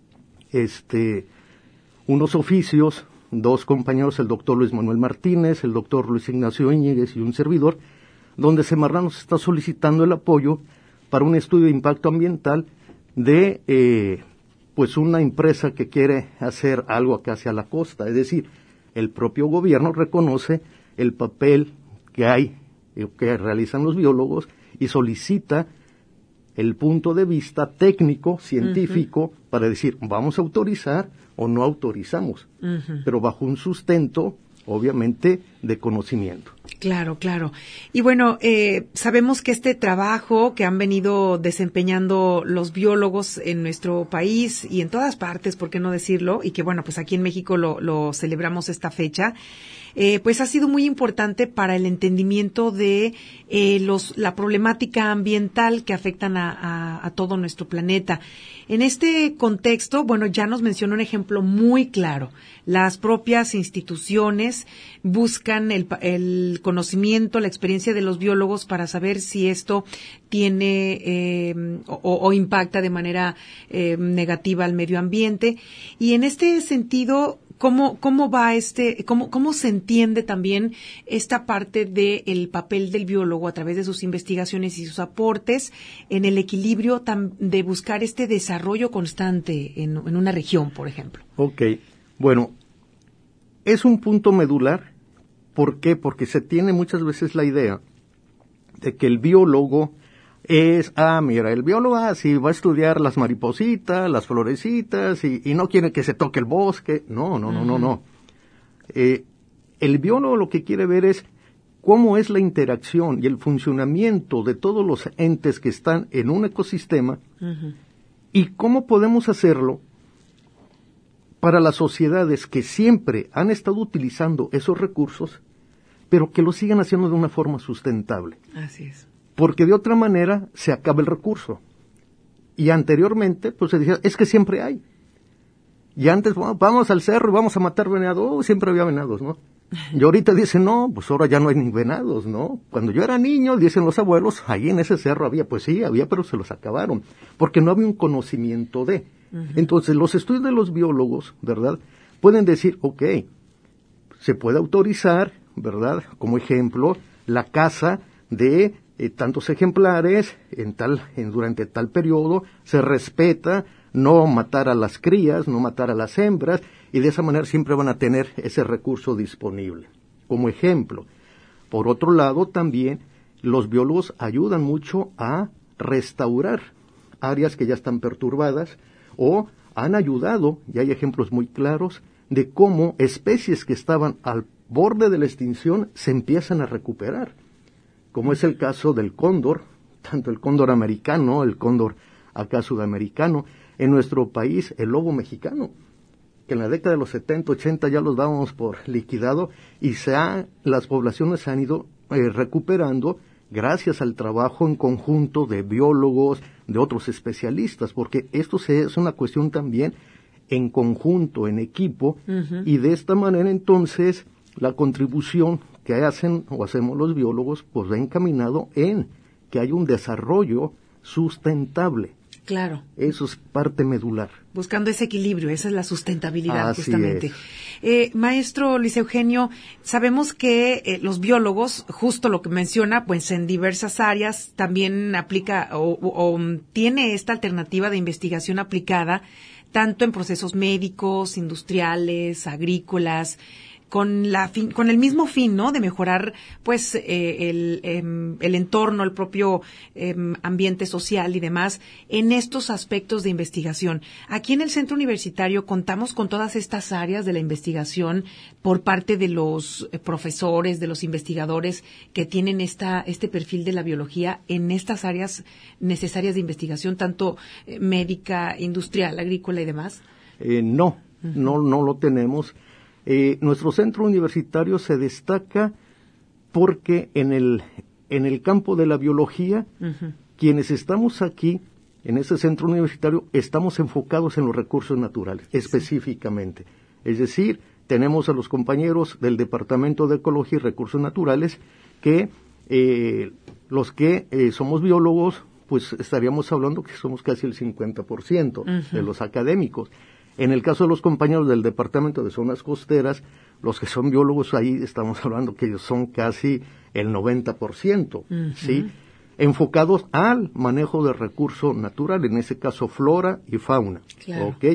[SPEAKER 17] este, unos oficios, dos compañeros, el doctor Luis Manuel Martínez, el doctor Luis Ignacio Íñiguez y un servidor, donde Semarnat nos está solicitando el apoyo para un estudio de impacto ambiental de eh, pues una empresa que quiere hacer algo acá hacia la costa. Es decir, el propio gobierno reconoce el papel que hay, que realizan los biólogos, y solicita el punto de vista técnico, científico, uh-huh. para decir, vamos a autorizar o no autorizamos, uh-huh. pero bajo un sustento, obviamente, de conocimiento.
[SPEAKER 3] Claro, claro. Y bueno, eh, sabemos que este trabajo que han venido desempeñando los biólogos en nuestro país y en todas partes, ¿por qué no decirlo? Y que bueno, pues aquí en México lo, lo celebramos esta fecha. Eh, pues ha sido muy importante para el entendimiento de eh, los, la problemática ambiental que afectan a, a, a todo nuestro planeta. En este contexto, bueno, ya nos mencionó un ejemplo muy claro. Las propias instituciones buscan el, el conocimiento, la experiencia de los biólogos para saber si esto tiene eh, o, o impacta de manera eh, negativa al medio ambiente. Y en este sentido, ¿Cómo, cómo va este, cómo, cómo se entiende también esta parte del papel del biólogo a través de sus investigaciones y sus aportes en el equilibrio tam, de buscar este desarrollo constante en, en una región, por ejemplo?
[SPEAKER 17] Ok, bueno, es un punto medular. ¿Por qué? Porque se tiene muchas veces la idea de que el biólogo es, ah, mira, el biólogo ah, sí, va a estudiar las maripositas, las florecitas, y, y no quiere que se toque el bosque. No, no, no, uh-huh. no, no. Eh, el biólogo lo que quiere ver es cómo es la interacción y el funcionamiento de todos los entes que están en un ecosistema, uh-huh. y cómo podemos hacerlo para las sociedades que siempre han estado utilizando esos recursos, pero que lo sigan haciendo de una forma sustentable.
[SPEAKER 3] Así es.
[SPEAKER 17] Porque de otra manera se acaba el recurso. Y anteriormente, pues se decía, es que siempre hay. Y antes, bueno, vamos al cerro y vamos a matar venados. Oh, siempre había venados, ¿no? Y ahorita dicen, no, pues ahora ya no hay ni venados, ¿no? Cuando yo era niño, dicen los abuelos, ahí en ese cerro había. Pues sí, había, pero se los acabaron. Porque no había un conocimiento de. Uh-huh. Entonces, los estudios de los biólogos, ¿verdad?, pueden decir, ok, se puede autorizar, ¿verdad?, como ejemplo, la caza de Eh, tantos ejemplares en tal en durante tal periodo, se respeta no matar a las crías, no matar a las hembras, y de esa manera siempre van a tener ese recurso disponible, como ejemplo. Por otro lado, también los biólogos ayudan mucho a restaurar áreas que ya están perturbadas, o han ayudado, y hay ejemplos muy claros, de cómo especies que estaban al borde de la extinción se empiezan a recuperar, como es el caso del cóndor, tanto el cóndor americano, el cóndor acá sudamericano, en nuestro país el lobo mexicano, que en la década de los setenta, ochenta ya los dábamos por liquidado, y se ha, las poblaciones se han ido eh, recuperando gracias al trabajo en conjunto de biólogos, de otros especialistas, porque esto se, es una cuestión también en conjunto, en equipo, uh-huh. y de esta manera entonces la contribución que hacen o hacemos los biólogos pues va encaminado en que haya un desarrollo sustentable.
[SPEAKER 3] Claro.
[SPEAKER 17] Eso es parte medular.
[SPEAKER 3] Buscando ese equilibrio, esa es la sustentabilidad.
[SPEAKER 17] Así
[SPEAKER 3] justamente.
[SPEAKER 17] Es.
[SPEAKER 3] Eh, maestro Luis Eugenio, sabemos que eh, los biólogos, justo lo que menciona, pues en diversas áreas también aplica o, o, o tiene esta alternativa de investigación aplicada tanto en procesos médicos, industriales, agrícolas, con la fin, con el mismo fin, ¿no? De mejorar, pues, eh, el, eh, el entorno, el propio eh, ambiente social y demás en estos aspectos de investigación. Aquí en el Centro Universitario contamos con todas estas áreas de la investigación por parte de los eh, profesores, de los investigadores que tienen esta este perfil de la biología en estas áreas necesarias de investigación, tanto eh, médica, industrial, agrícola y demás.
[SPEAKER 17] Eh, no, uh-huh. no, no lo tenemos. Eh, nuestro centro universitario se destaca porque en el en el campo de la biología, uh-huh. quienes estamos aquí en ese centro universitario estamos enfocados en los recursos naturales, sí. específicamente. Es decir, tenemos a los compañeros del Departamento de Ecología y Recursos Naturales que eh, los que eh, somos biólogos, pues estaríamos hablando que somos casi el cincuenta por ciento uh-huh. de los académicos. En el caso de los compañeros del Departamento de Zonas Costeras, los que son biólogos ahí, estamos hablando que ellos son casi el noventa por ciento, uh-huh. ¿sí? Enfocados al manejo de recurso natural, en ese caso flora y fauna,
[SPEAKER 3] claro.
[SPEAKER 17] ¿ok?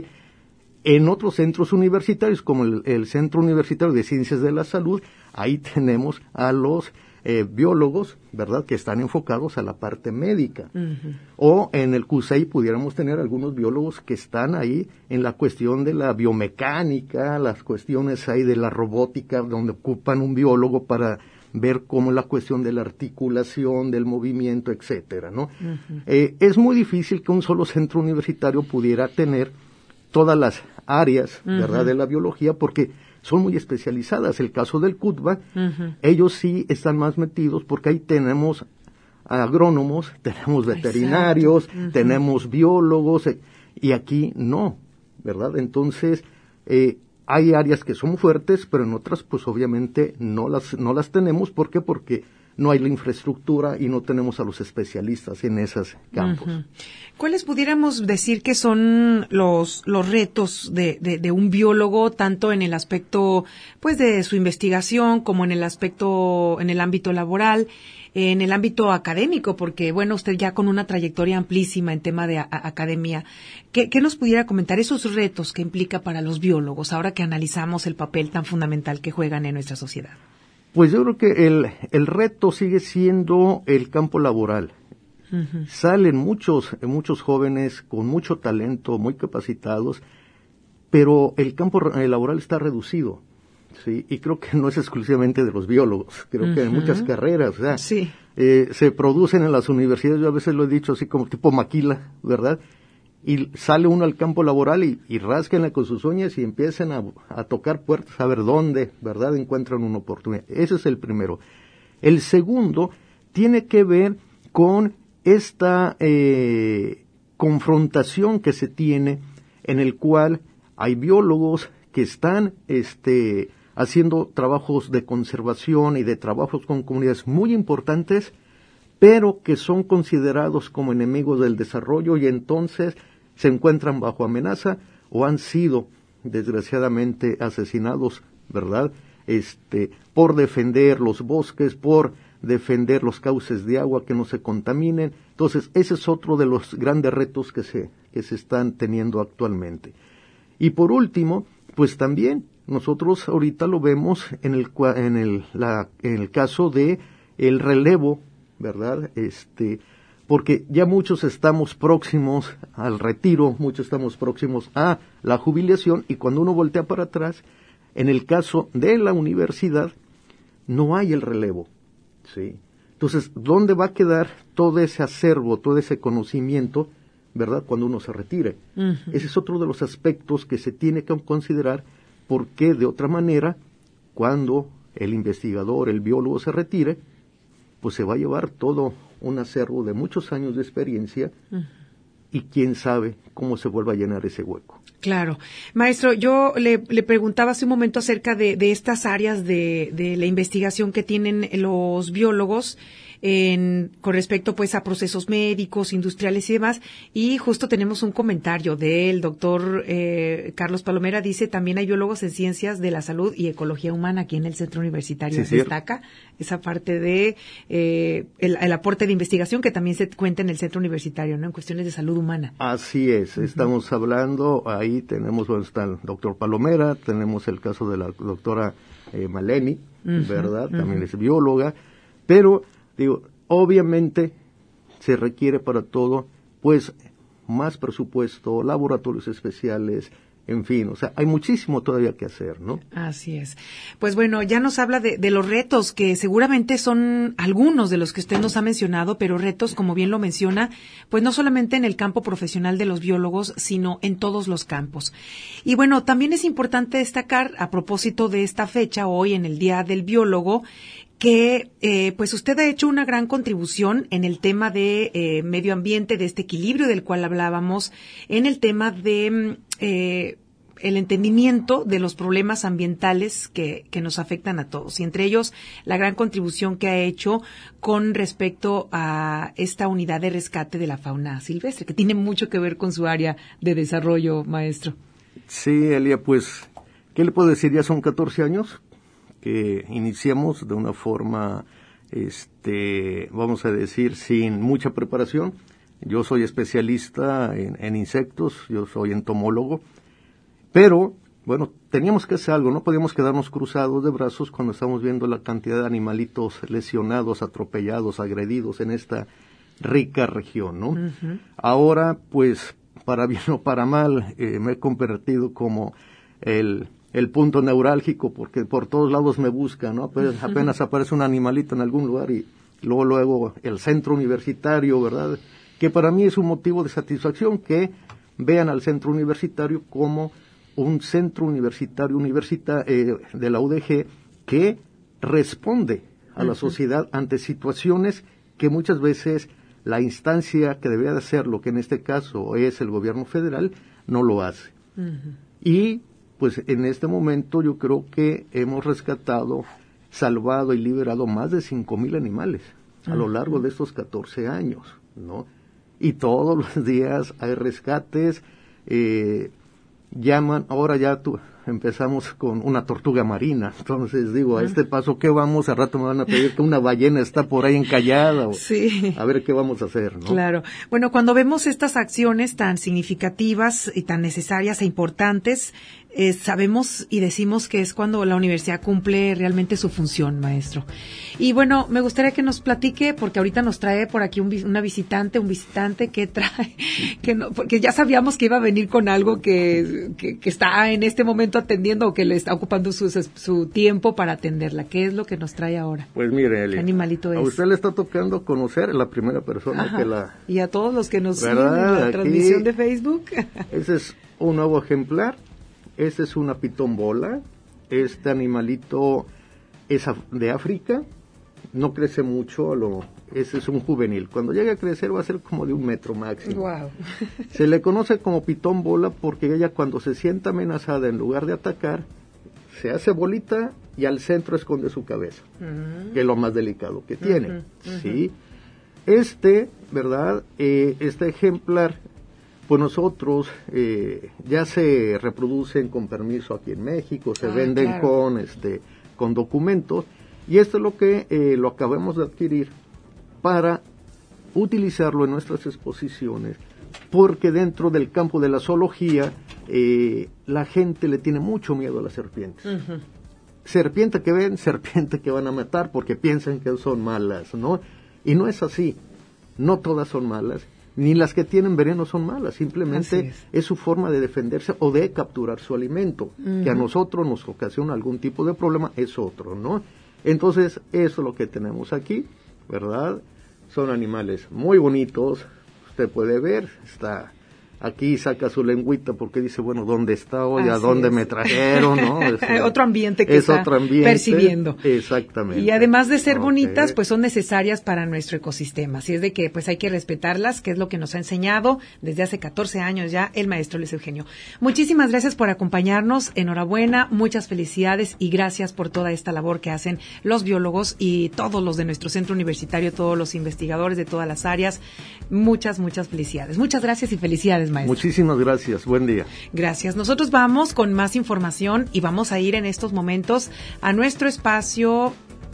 [SPEAKER 17] En otros centros universitarios, como el, el Centro Universitario de Ciencias de la Salud, ahí tenemos a los eh, biólogos, ¿verdad?, que están enfocados a la parte médica. Uh-huh. O en el C U S E I pudiéramos tener algunos biólogos que están ahí en la cuestión de la biomecánica, las cuestiones ahí de la robótica, donde ocupan un biólogo para ver cómo la cuestión de la articulación, del movimiento, etcétera, ¿no? Uh-huh. Eh, es muy difícil que un solo centro universitario pudiera tener todas las áreas, uh-huh. ¿verdad?, de la biología, porque son muy especializadas. El caso del C U T B A, uh-huh. ellos sí están más metidos porque ahí tenemos agrónomos, tenemos veterinarios, uh-huh. tenemos biólogos, eh, y aquí no, ¿verdad? Entonces, eh, hay áreas que son fuertes, pero en otras, pues obviamente no las, no las tenemos. ¿Por qué? Porque no hay la infraestructura y no tenemos a los especialistas en esos campos.
[SPEAKER 3] Uh-huh. ¿Cuáles pudiéramos decir que son los los retos de, de, de un biólogo, tanto en el aspecto pues de su investigación como en el aspecto, en el ámbito laboral, en el ámbito académico? Porque, bueno, usted ya con una trayectoria amplísima en tema de a, a, academia, ¿qué, ¿qué nos pudiera comentar esos retos que implica para los biólogos ahora que analizamos el papel tan fundamental que juegan en nuestra sociedad?
[SPEAKER 17] Pues yo creo que el, el reto sigue siendo el campo laboral. Uh-huh. Salen muchos, muchos jóvenes con mucho talento, muy capacitados, pero el campo laboral está reducido, ¿sí? Y creo que no es exclusivamente de los biólogos, creo uh-huh. que en muchas carreras, o sea,
[SPEAKER 3] sí.
[SPEAKER 17] eh, se producen en las universidades, yo a veces lo he dicho así como tipo maquila, ¿verdad? Y sale uno al campo laboral y, y rásquenle con sus uñas y empiezan a, a tocar puertas, a ver dónde, ¿verdad?, encuentran una oportunidad. Ese es el primero. El segundo tiene que ver con esta eh, confrontación que se tiene, en el cual hay biólogos que están este, haciendo trabajos de conservación y de trabajos con comunidades muy importantes, pero que son considerados como enemigos del desarrollo y entonces se encuentran bajo amenaza o han sido desgraciadamente asesinados, ¿verdad?, este, por defender los bosques, por defender los cauces de agua que no se contaminen. Entonces, ese es otro de los grandes retos que se, que se están teniendo actualmente. Y por último, pues también nosotros ahorita lo vemos en el, en el, la, en el caso de el relevo, ¿verdad?, este, porque ya muchos estamos próximos al retiro, muchos estamos próximos a la jubilación, y cuando uno voltea para atrás, en el caso de la universidad, no hay el relevo, ¿sí? Entonces, ¿dónde va a quedar todo ese acervo, todo ese conocimiento, verdad, cuando uno se retire? Uh-huh. Ese es otro de los aspectos que se tiene que considerar, porque de otra manera, cuando el investigador, el biólogo se retire, pues se va a llevar todo un acervo de muchos años de experiencia, uh-huh. y quién sabe cómo se vuelva a llenar ese hueco.
[SPEAKER 3] Claro. Maestro, yo le, le preguntaba hace un momento acerca de, de estas áreas de, de la investigación que tienen los biólogos en, con respecto pues a procesos médicos, industriales y demás, y justo tenemos un comentario del doctor eh, Carlos Palomera. Dice, también hay biólogos en ciencias de la salud y ecología humana aquí en el centro universitario. Sí, destaca esa parte de eh, el, el aporte de investigación que también se cuenta en el centro universitario, ¿no? En cuestiones de salud humana.
[SPEAKER 17] Así es, uh-huh. Estamos hablando, ahí tenemos, bueno, está el doctor Palomera, tenemos el caso de la doctora eh, Maleni, uh-huh, ¿verdad? Uh-huh. También es bióloga, pero digo, obviamente se requiere para todo, pues, más presupuesto, laboratorios especiales, en fin, o sea, hay muchísimo todavía que hacer, ¿no?
[SPEAKER 3] Así es. Pues bueno, ya nos habla de, de los retos, que seguramente son algunos de los que usted nos ha mencionado, pero retos, como bien lo menciona, pues no solamente en el campo profesional de los biólogos, sino en todos los campos. Y bueno, también es importante destacar, a propósito de esta fecha, hoy en el Día del Biólogo, que eh, pues usted ha hecho una gran contribución en el tema de eh, medio ambiente, de este equilibrio del cual hablábamos, en el tema de eh, el entendimiento de los problemas ambientales que, que nos afectan a todos, y entre ellos la gran contribución que ha hecho con respecto a esta unidad de rescate de la fauna silvestre, que tiene mucho que ver con su área de desarrollo, maestro.
[SPEAKER 17] Sí, Elia, pues, ¿qué le puedo decir? Ya son catorce años que iniciamos de una forma, este, vamos a decir, sin mucha preparación. Yo soy especialista en, en insectos, yo soy entomólogo, pero, bueno, teníamos que hacer algo, no podíamos quedarnos cruzados de brazos cuando estamos viendo la cantidad de animalitos lesionados, atropellados, agredidos en esta rica región, ¿no? Uh-huh. Ahora, pues, para bien o para mal, eh, me he convertido como el... el punto neurálgico, porque por todos lados me buscan, ¿no? Apenas, apenas aparece un animalito en algún lugar y luego, luego el centro universitario, ¿verdad? Que para mí es un motivo de satisfacción que vean al centro universitario como un centro universitario universita, eh, de la U D G que responde a la sociedad ante situaciones que muchas veces la instancia que debía de hacerlo, que en este caso es el gobierno federal, no lo hace. Uh-huh. Y pues en este momento yo creo que hemos rescatado, salvado y liberado más de cinco mil animales a lo largo de estos catorce años, ¿no? Y todos los días hay rescates, eh, llaman, ahora ya tu, empezamos con una tortuga marina, entonces digo, a este paso, ¿qué vamos? Al rato me van a pedir que una ballena está por ahí encallada, o, sí. A ver qué vamos a hacer, ¿no?
[SPEAKER 3] Claro. Bueno, cuando vemos estas acciones tan significativas y tan necesarias e importantes, Eh, sabemos y decimos que es cuando la universidad cumple realmente su función, maestro. Y bueno, me gustaría que nos platique, porque ahorita nos trae por aquí un, una visitante, un visitante que trae, que no, porque ya sabíamos que iba a venir con algo que, que, que está en este momento atendiendo o que le está ocupando su, su tiempo para atenderla. ¿Qué es lo que nos trae ahora?
[SPEAKER 17] Pues mire, Eli,
[SPEAKER 3] ¿qué animalito es?
[SPEAKER 17] A usted le está tocando conocer la primera persona. Ajá. Que la...
[SPEAKER 3] Y a todos los que nos siguen en la aquí, transmisión de Facebook.
[SPEAKER 17] Ese es un nuevo ejemplar. Este es una pitón bola. Este animalito es de África. No crece mucho. Lo, ese es un juvenil. Cuando llegue a crecer va a ser como de un metro máximo. Wow. Se le conoce como pitón bola porque ella, cuando se sienta amenazada, en lugar de atacar, se hace bolita y al centro esconde su cabeza, uh-huh. que es lo más delicado que tiene. Uh-huh. Uh-huh. ¿Sí? Este, ¿verdad? Eh, este ejemplar, pues nosotros eh, ya se reproducen con permiso aquí en México, se ah, venden claro. con este con documentos, y esto es lo que eh, lo acabamos de adquirir para utilizarlo en nuestras exposiciones, porque dentro del campo de la zoología eh, la gente le tiene mucho miedo a las serpientes. Uh-huh. Serpiente que ven, serpiente que van a matar porque piensan que son malas, ¿no? Y no es así. no todas son malas, ni las que tienen veneno son malas, simplemente es. es su forma de defenderse o de capturar su alimento, uh-huh. que a nosotros nos ocasiona algún tipo de problema, es otro, ¿no? Entonces, eso es lo que tenemos aquí, ¿verdad? Son animales muy bonitos, usted puede ver, está... Aquí saca su lengüita porque dice, bueno, ¿dónde está hoy? ¿A dónde es. me trajeron? ¿No? Es,
[SPEAKER 3] otro ambiente que
[SPEAKER 17] es
[SPEAKER 3] está
[SPEAKER 17] otro ambiente,
[SPEAKER 3] percibiendo.
[SPEAKER 17] Exactamente.
[SPEAKER 3] Y además de ser
[SPEAKER 17] okay.
[SPEAKER 3] bonitas, pues son necesarias para nuestro ecosistema. Así es de que pues hay que respetarlas, que es lo que nos ha enseñado desde hace catorce años ya el maestro Luis Eugenio. Muchísimas gracias por acompañarnos. Enhorabuena, muchas felicidades y gracias por toda esta labor que hacen los biólogos y todos los de nuestro centro universitario, todos los investigadores de todas las áreas. Muchas, muchas felicidades. Muchas gracias y felicidades, maestro.
[SPEAKER 17] Muchísimas gracias, buen día.
[SPEAKER 3] Gracias. Nosotros vamos con más información y vamos a ir en estos momentos a nuestro espacio.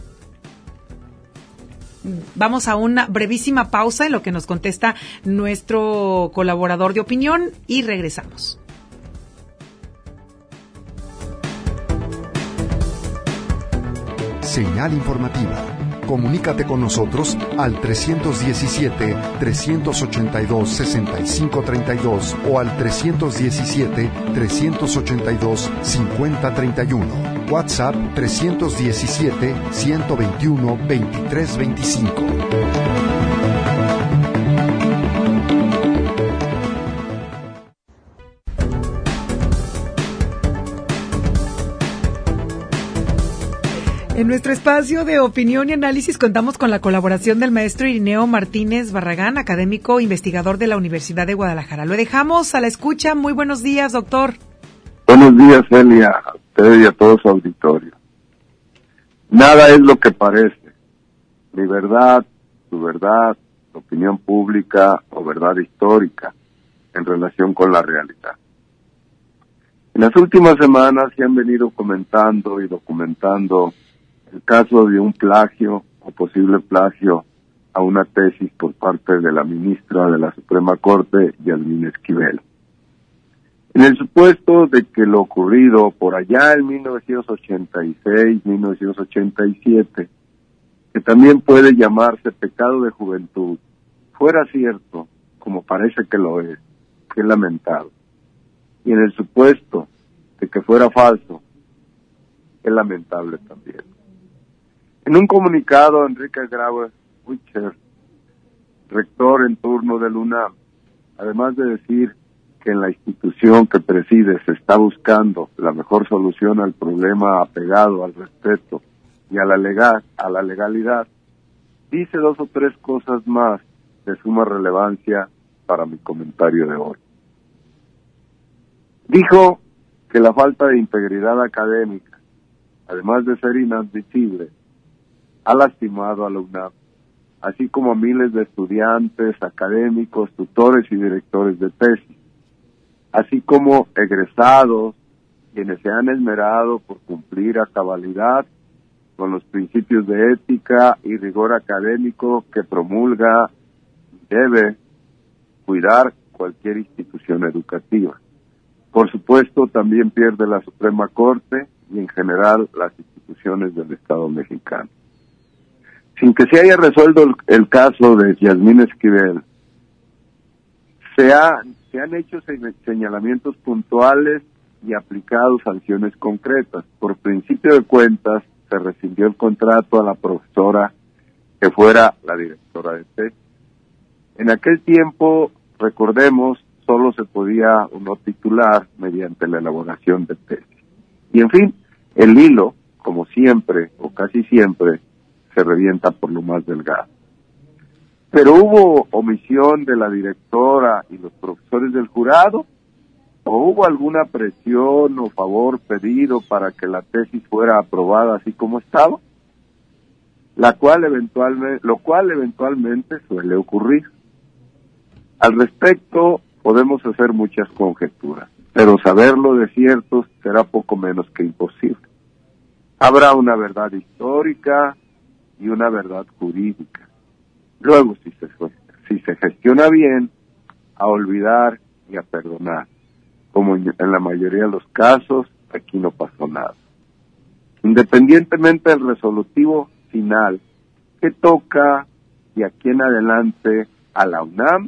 [SPEAKER 3] Vamos a una brevísima pausa en lo que nos contesta nuestro colaborador de opinión y regresamos.
[SPEAKER 2] Señal informativa. Comunícate con nosotros al tres diecisiete, tres ochenta y dos, sesenta y cinco treinta y dos o al tres diecisiete, tres ochenta y dos, cincuenta treinta y uno. WhatsApp tres diecisiete, ciento veintiuno, veintitrés veinticinco.
[SPEAKER 3] En nuestro espacio de opinión y análisis contamos con la colaboración del maestro Irineo Martínez Barragán, académico investigador de la Universidad de Guadalajara. Lo dejamos a la escucha. Muy buenos días, doctor.
[SPEAKER 18] Buenos días, Elia, a usted y a todo su auditorio. Nada es lo que parece. Ni verdad, su verdad, opinión pública o verdad histórica en relación con la realidad. En las últimas semanas se han venido comentando y documentando el caso de un plagio o posible plagio a una tesis por parte de la ministra de la Suprema Corte, Yasmín Esquivel. En el supuesto de que lo ocurrido por allá en mil novecientos ochenta y seis, mil novecientos ochenta y siete, que también puede llamarse pecado de juventud, fuera cierto, como parece que lo es, que es lamentable. Y en el supuesto de que fuera falso, es lamentable también. En un comunicado, Enrique Graue Wicher, rector en turno del UNAM, además de decir que en la institución que preside se está buscando la mejor solución al problema apegado al respeto y a la legal, a la legalidad, dice dos o tres cosas más de suma relevancia para mi comentario de hoy. Dijo que la falta de integridad académica, además de ser inadmisible, ha lastimado a la UNAM, así como a miles de estudiantes, académicos, tutores y directores de tesis, así como egresados, quienes se han esmerado por cumplir a cabalidad con los principios de ética y rigor académico que promulga y debe cuidar cualquier institución educativa. Por supuesto, también pierde la Suprema Corte y en general las instituciones del Estado mexicano. Sin que se haya resuelto el, el caso de Yasmín Esquivel, se, ha, se han hecho señalamientos puntuales y aplicado sanciones concretas. Por principio de cuentas, se rescindió el contrato a la profesora que fuera la directora de tesis. En aquel tiempo, recordemos, solo se podía uno titular mediante la elaboración de tesis. Y en fin, el hilo, como siempre, o casi siempre, se revienta por lo más delgado. Pero hubo omisión de la directora y los profesores del jurado, o hubo alguna presión o favor pedido para que la tesis fuera aprobada así como estaba, la cual eventualmente, lo cual eventualmente suele ocurrir. Al respecto, podemos hacer muchas conjeturas, pero saberlo de cierto será poco menos que imposible. Habrá una verdad histórica y una verdad jurídica. Luego, si se, si se gestiona bien, a olvidar y a perdonar. Como en la mayoría de los casos, aquí no pasó nada. Independientemente del resolutivo final, que toca y aquí en adelante a la UNAM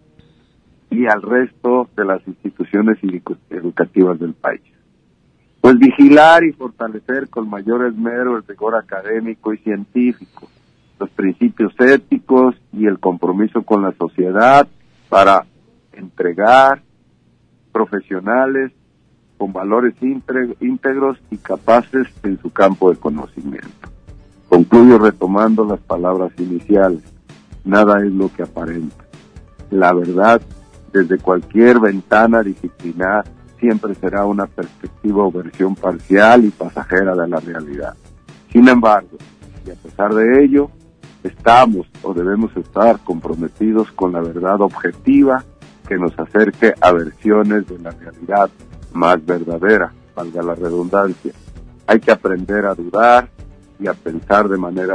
[SPEAKER 18] y al resto de las instituciones educativas del país. Pues vigilar y fortalecer con mayor esmero el rigor académico y científico, los principios éticos y el compromiso con la sociedad para entregar profesionales con valores íntegros y capaces en su campo de conocimiento. Concluyo retomando las palabras iniciales. Nada es lo que aparenta. La verdad, desde cualquier ventana disciplinar, siempre será una perspectiva o versión parcial y pasajera de la realidad. Sin embargo, y a pesar de ello, estamos o debemos estar comprometidos con la verdad objetiva que nos acerque a versiones de la realidad más verdadera, valga la redundancia. Hay que aprender a dudar y a pensar de manera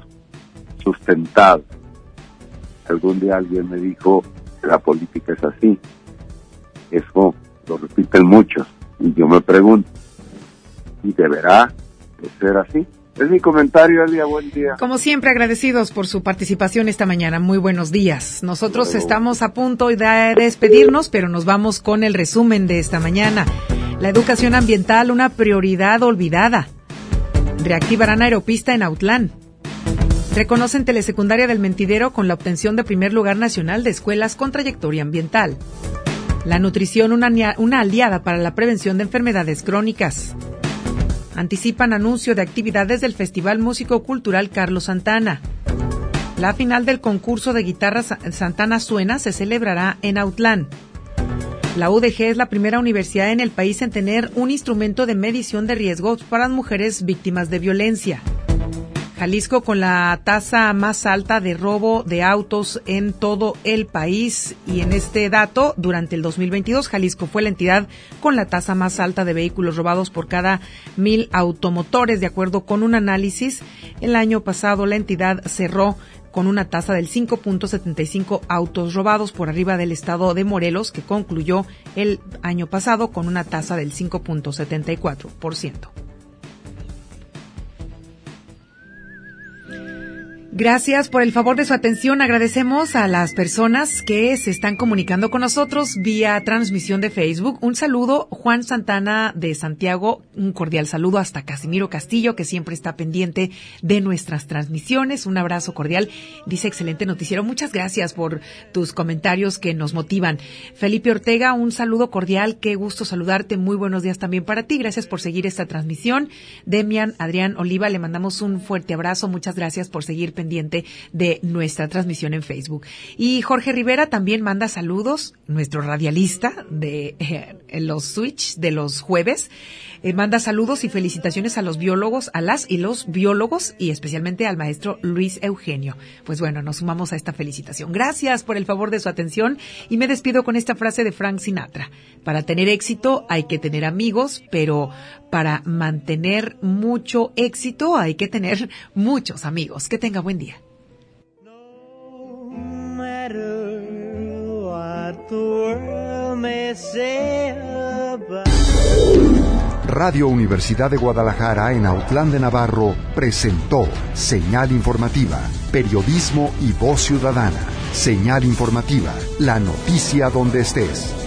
[SPEAKER 18] sustentada. Algún día alguien me dijo que la política es así. Eso lo repiten muchos y yo me pregunto, ¿y deberá de ser así? Es mi comentario, Elia, buen día.
[SPEAKER 3] Como siempre, agradecidos por su participación esta mañana. Muy buenos días. Nosotros bueno. estamos a punto de despedirnos, pero nos vamos con el resumen de esta mañana. La educación ambiental, una prioridad olvidada. Reactivarán aeropista en Autlán. Reconocen telesecundaria del Mentidero con la obtención de primer lugar nacional de escuelas con trayectoria ambiental. La nutrición, una, una aliada para la prevención de enfermedades crónicas. Anticipan anuncio de actividades del Festival Músico Cultural Carlos Santana. La final del concurso de guitarra Santana Suena se celebrará en Autlán. La U D G es la primera universidad en el país en tener un instrumento de medición de riesgos para mujeres víctimas de violencia. Jalisco con la tasa más alta de robo de autos en todo el país. Y en este dato, durante el dos mil veintidós, Jalisco fue la entidad con la tasa más alta de vehículos robados por cada mil automotores. De acuerdo con un análisis, el año pasado la entidad cerró con una tasa del cinco punto setenta y cinco autos robados, por arriba del estado de Morelos, que concluyó el año pasado con una tasa del cinco punto setenta y cuatro por ciento. Gracias por el favor de su atención. Agradecemos a las personas que se están comunicando con nosotros vía transmisión de Facebook. Un saludo, Juan Santana de Santiago. Un cordial saludo hasta Casimiro Castillo, que siempre está pendiente de nuestras transmisiones. Un abrazo cordial. Dice, excelente noticiero. Muchas gracias por tus comentarios que nos motivan. Felipe Ortega, un saludo cordial. Qué gusto saludarte. Muy buenos días también para ti. Gracias por seguir esta transmisión. Demian Adrián Oliva, le mandamos un fuerte abrazo. Muchas gracias por seguir pendiente pendiente de nuestra transmisión en Facebook. Y Jorge Rivera también manda saludos, nuestro radialista de eh, los Switch de los jueves. Eh, manda saludos y felicitaciones a los biólogos, a las y los biólogos y especialmente al maestro Luis Eugenio. Pues bueno, nos sumamos a esta felicitación. Gracias por el favor de su atención y me despido con esta frase de Frank Sinatra. Para tener éxito hay que tener amigos, pero para mantener mucho éxito hay que tener muchos amigos. Que tenga buen día. No matter what the world may say about...
[SPEAKER 2] Radio Universidad de Guadalajara en Autlán de Navarro presentó Señal Informativa, Periodismo y Voz Ciudadana. Señal Informativa, la noticia donde estés.